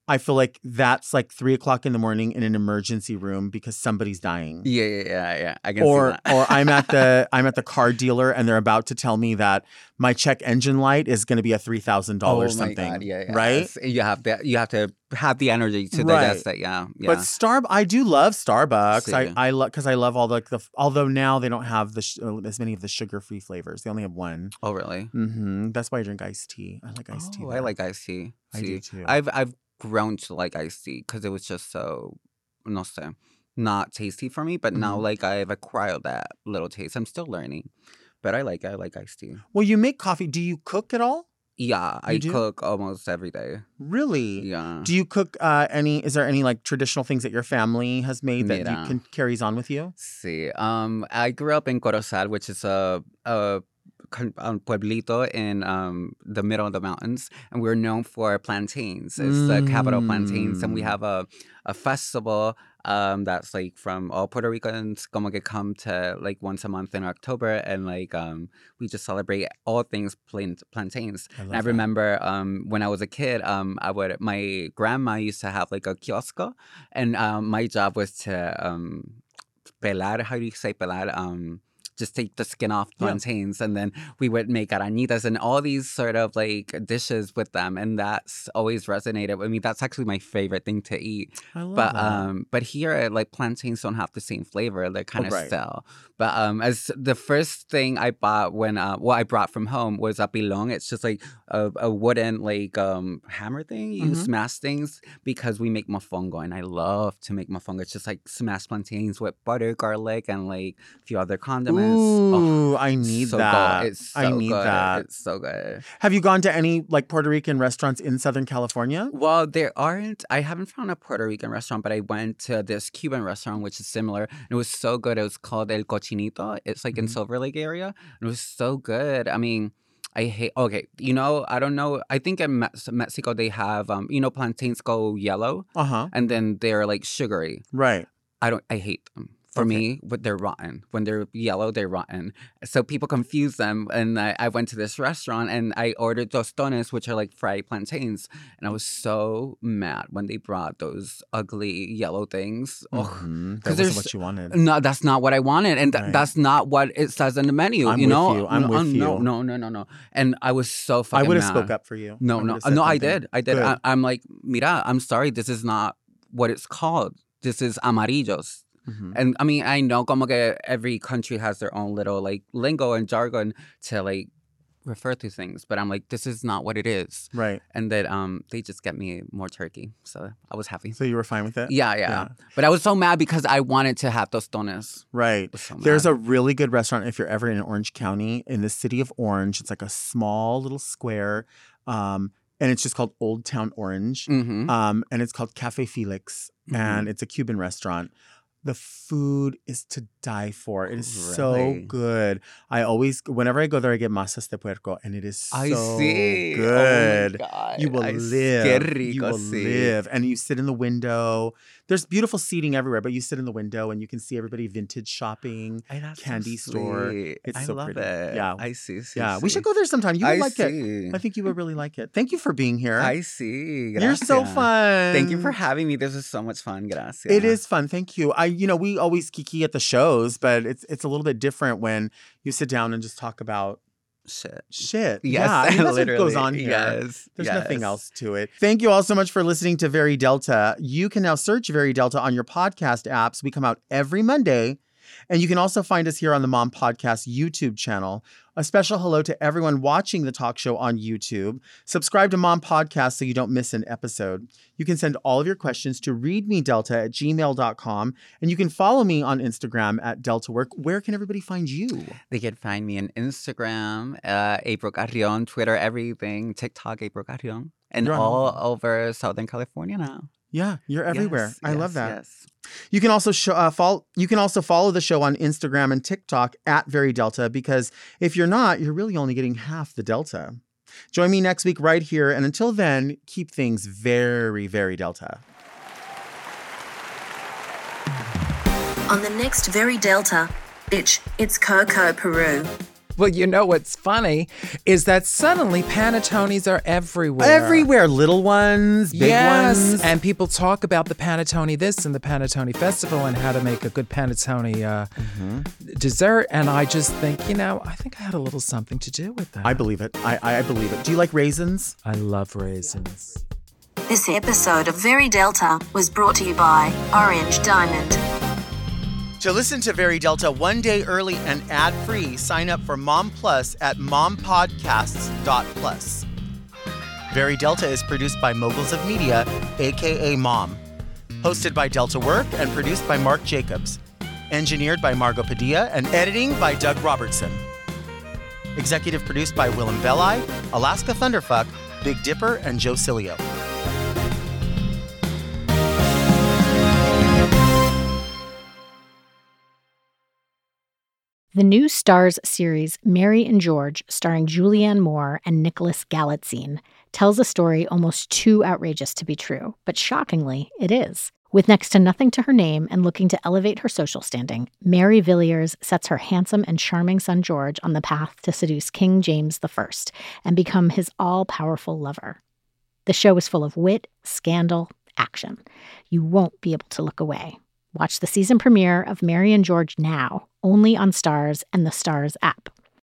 I feel like that's like 3 o'clock in the morning in an emergency room because somebody's dying. Yeah. I can Or see that. or I'm at the car dealer and they're about to tell me that my check engine light is going to be a $3,000 something. God. Yeah. Right? So you have to have the energy to Right. digest it. Yeah. But I do love Starbucks. See. I love because I love all the although now they don't have as many of the sugar-free flavors. They only have one. Oh, really? That's why I drink iced tea. I like iced tea. Oh, I like iced tea. I do too. I've grown to like iced tea because it was just so, no sé, not tasty for me. But now, like, I've acquired that little taste. I'm still learning, but I like iced tea. Well, you make coffee. Do you cook at all? Yeah, I do? cook almost every day. Really? Yeah. Do you cook is there any like traditional things that your family has made that Mira. carries on with you? Sí. I grew up in Corozal, which is a pueblito in the middle of the mountains, and we're known for plantains. It's the capital of plantains, and we have a festival that's like from all Puerto Ricans como que come to like once a month in October, and like we just celebrate all things plantains. And I remember when I was a kid, my grandma used to have like a kiosco, and my job was to pelar. How do you say pelar? Just take the skin off plantains, and then we would make arañitas and all these sort of like dishes with them, and that's always resonated with me. That's actually my favorite thing to eat. I love that. But here, like plantains don't have the same flavor; they're kind of right. stale. But as the first thing I bought when I brought from home was a pilón. It's just like a wooden like hammer thing. You smash things because we make mofongo, and I love to make mofongo. It's just like smashed plantains with butter, garlic, and like a few other condiments. Ooh, I need so that. Good. It's so I need good. that. It's so good. Have you gone to any like Puerto Rican restaurants in Southern California? Well, there aren't. I haven't found a Puerto Rican restaurant, but I went to this Cuban restaurant, which is similar. And it was so good. It was called El Cochinito. It's like in Silver Lake area. And it was so good. I mean, I don't know. I think in Mexico they have, plantains go yellow. And then they're like sugary. Right. I hate them. For me, but they're rotten. When they're yellow, they're rotten. So people confuse them. And I went to this restaurant and I ordered tostones, which are like fried plantains. And I was so mad when they brought those ugly yellow things. That wasn't what you wanted. No, that's not what I wanted. And that's not what it says in the menu. I'm with you. No. And I was so fucking mad. I would have spoke up for you. No, I did. Good. I'm like, mira, I'm sorry. This is not what it's called. This is amarillos. And I mean, I know como que every country has their own little like lingo and jargon to like refer to things, but I'm like, this is not what it is. Right. And that they just get me more turkey. So I was happy. So you were fine with it? Yeah. But I was so mad because I wanted to have tostones. Right. So There's a really good restaurant if you're ever in Orange County, in the city of Orange. It's like a small little square. And it's just called Old Town Orange. And it's called Cafe Felix. And it's a Cuban restaurant. The food is to die for. It is so good. Whenever I go there, I get masas de puerco, and it is so good. Oh my God. You will live. Qué rico, you will live. And you sit in the window. There's beautiful seating everywhere, but you sit in the window and you can see everybody vintage shopping, candy store. It's I so love pretty. it. Yeah. I see. Yeah, we should go there sometime. You would like it. I think you would really like it. Thank you for being here. I see. You're so Gracias. fun. Thank you for having me. This is so much fun. Gracias. It is fun. Thank you. We always kiki at the shows, but it's a little bit different when you sit down and just talk about shit. Yes, yeah, I mean, that's literally. what goes on here. Yes, There's nothing else to it. Thank you all so much for listening to Very Delta. You can now search Very Delta on your podcast apps. We come out every Monday. And you can also find us here on the Mom Podcast YouTube channel. A special hello to everyone watching the talk show on YouTube. Subscribe to Mom Podcast so you don't miss an episode. You can send all of your questions to readmedelta@gmail.com. And you can follow me on Instagram at DeltaWork. Where can everybody find you? They can find me on Instagram, April Carrion, Twitter, everything, TikTok, April Carrion, and all over Southern California now. Yeah, you're everywhere. Yes, I love that. Yes. You can also follow the show on Instagram and TikTok at Very Delta, because if you're not, you're really only getting half the Delta. Join me next week right here, and until then, keep things very, very Delta. On the next Very Delta, bitch, it's Coco Peru. Well, you know what's funny is that suddenly Panettones are everywhere. Everywhere. Little ones, big ones. And people talk about the Panettone this and the Panettone Festival and how to make a good Panettone dessert. And I just think, I think I had a little something to do with that. I believe it. I believe it. Do you like raisins? I love raisins. This episode of Very Delta was brought to you by Orange Diamond. To listen to Very Delta one day early and ad-free, sign up for Mom Plus at mompodcasts.plus. Very Delta is produced by Moguls of Media, a.k.a. Mom. Hosted by Delta Work and produced by Mark Jacobs. Engineered by Margot Padilla and editing by Doug Robertson. Executive produced by Willem Belli, Alaska Thunderfuck, Big Dipper, and Joe Cilio. The new Starz series Mary and George, starring Julianne Moore and Nicholas Galitzine, tells a story almost too outrageous to be true, but shockingly, it is. With next to nothing to her name and looking to elevate her social standing, Mary Villiers sets her handsome and charming son George on the path to seduce King James I and become his all-powerful lover. The show is full of wit, scandal, action. You won't be able to look away. Watch the season premiere of Mary and George now, only on Starz and the Starz app.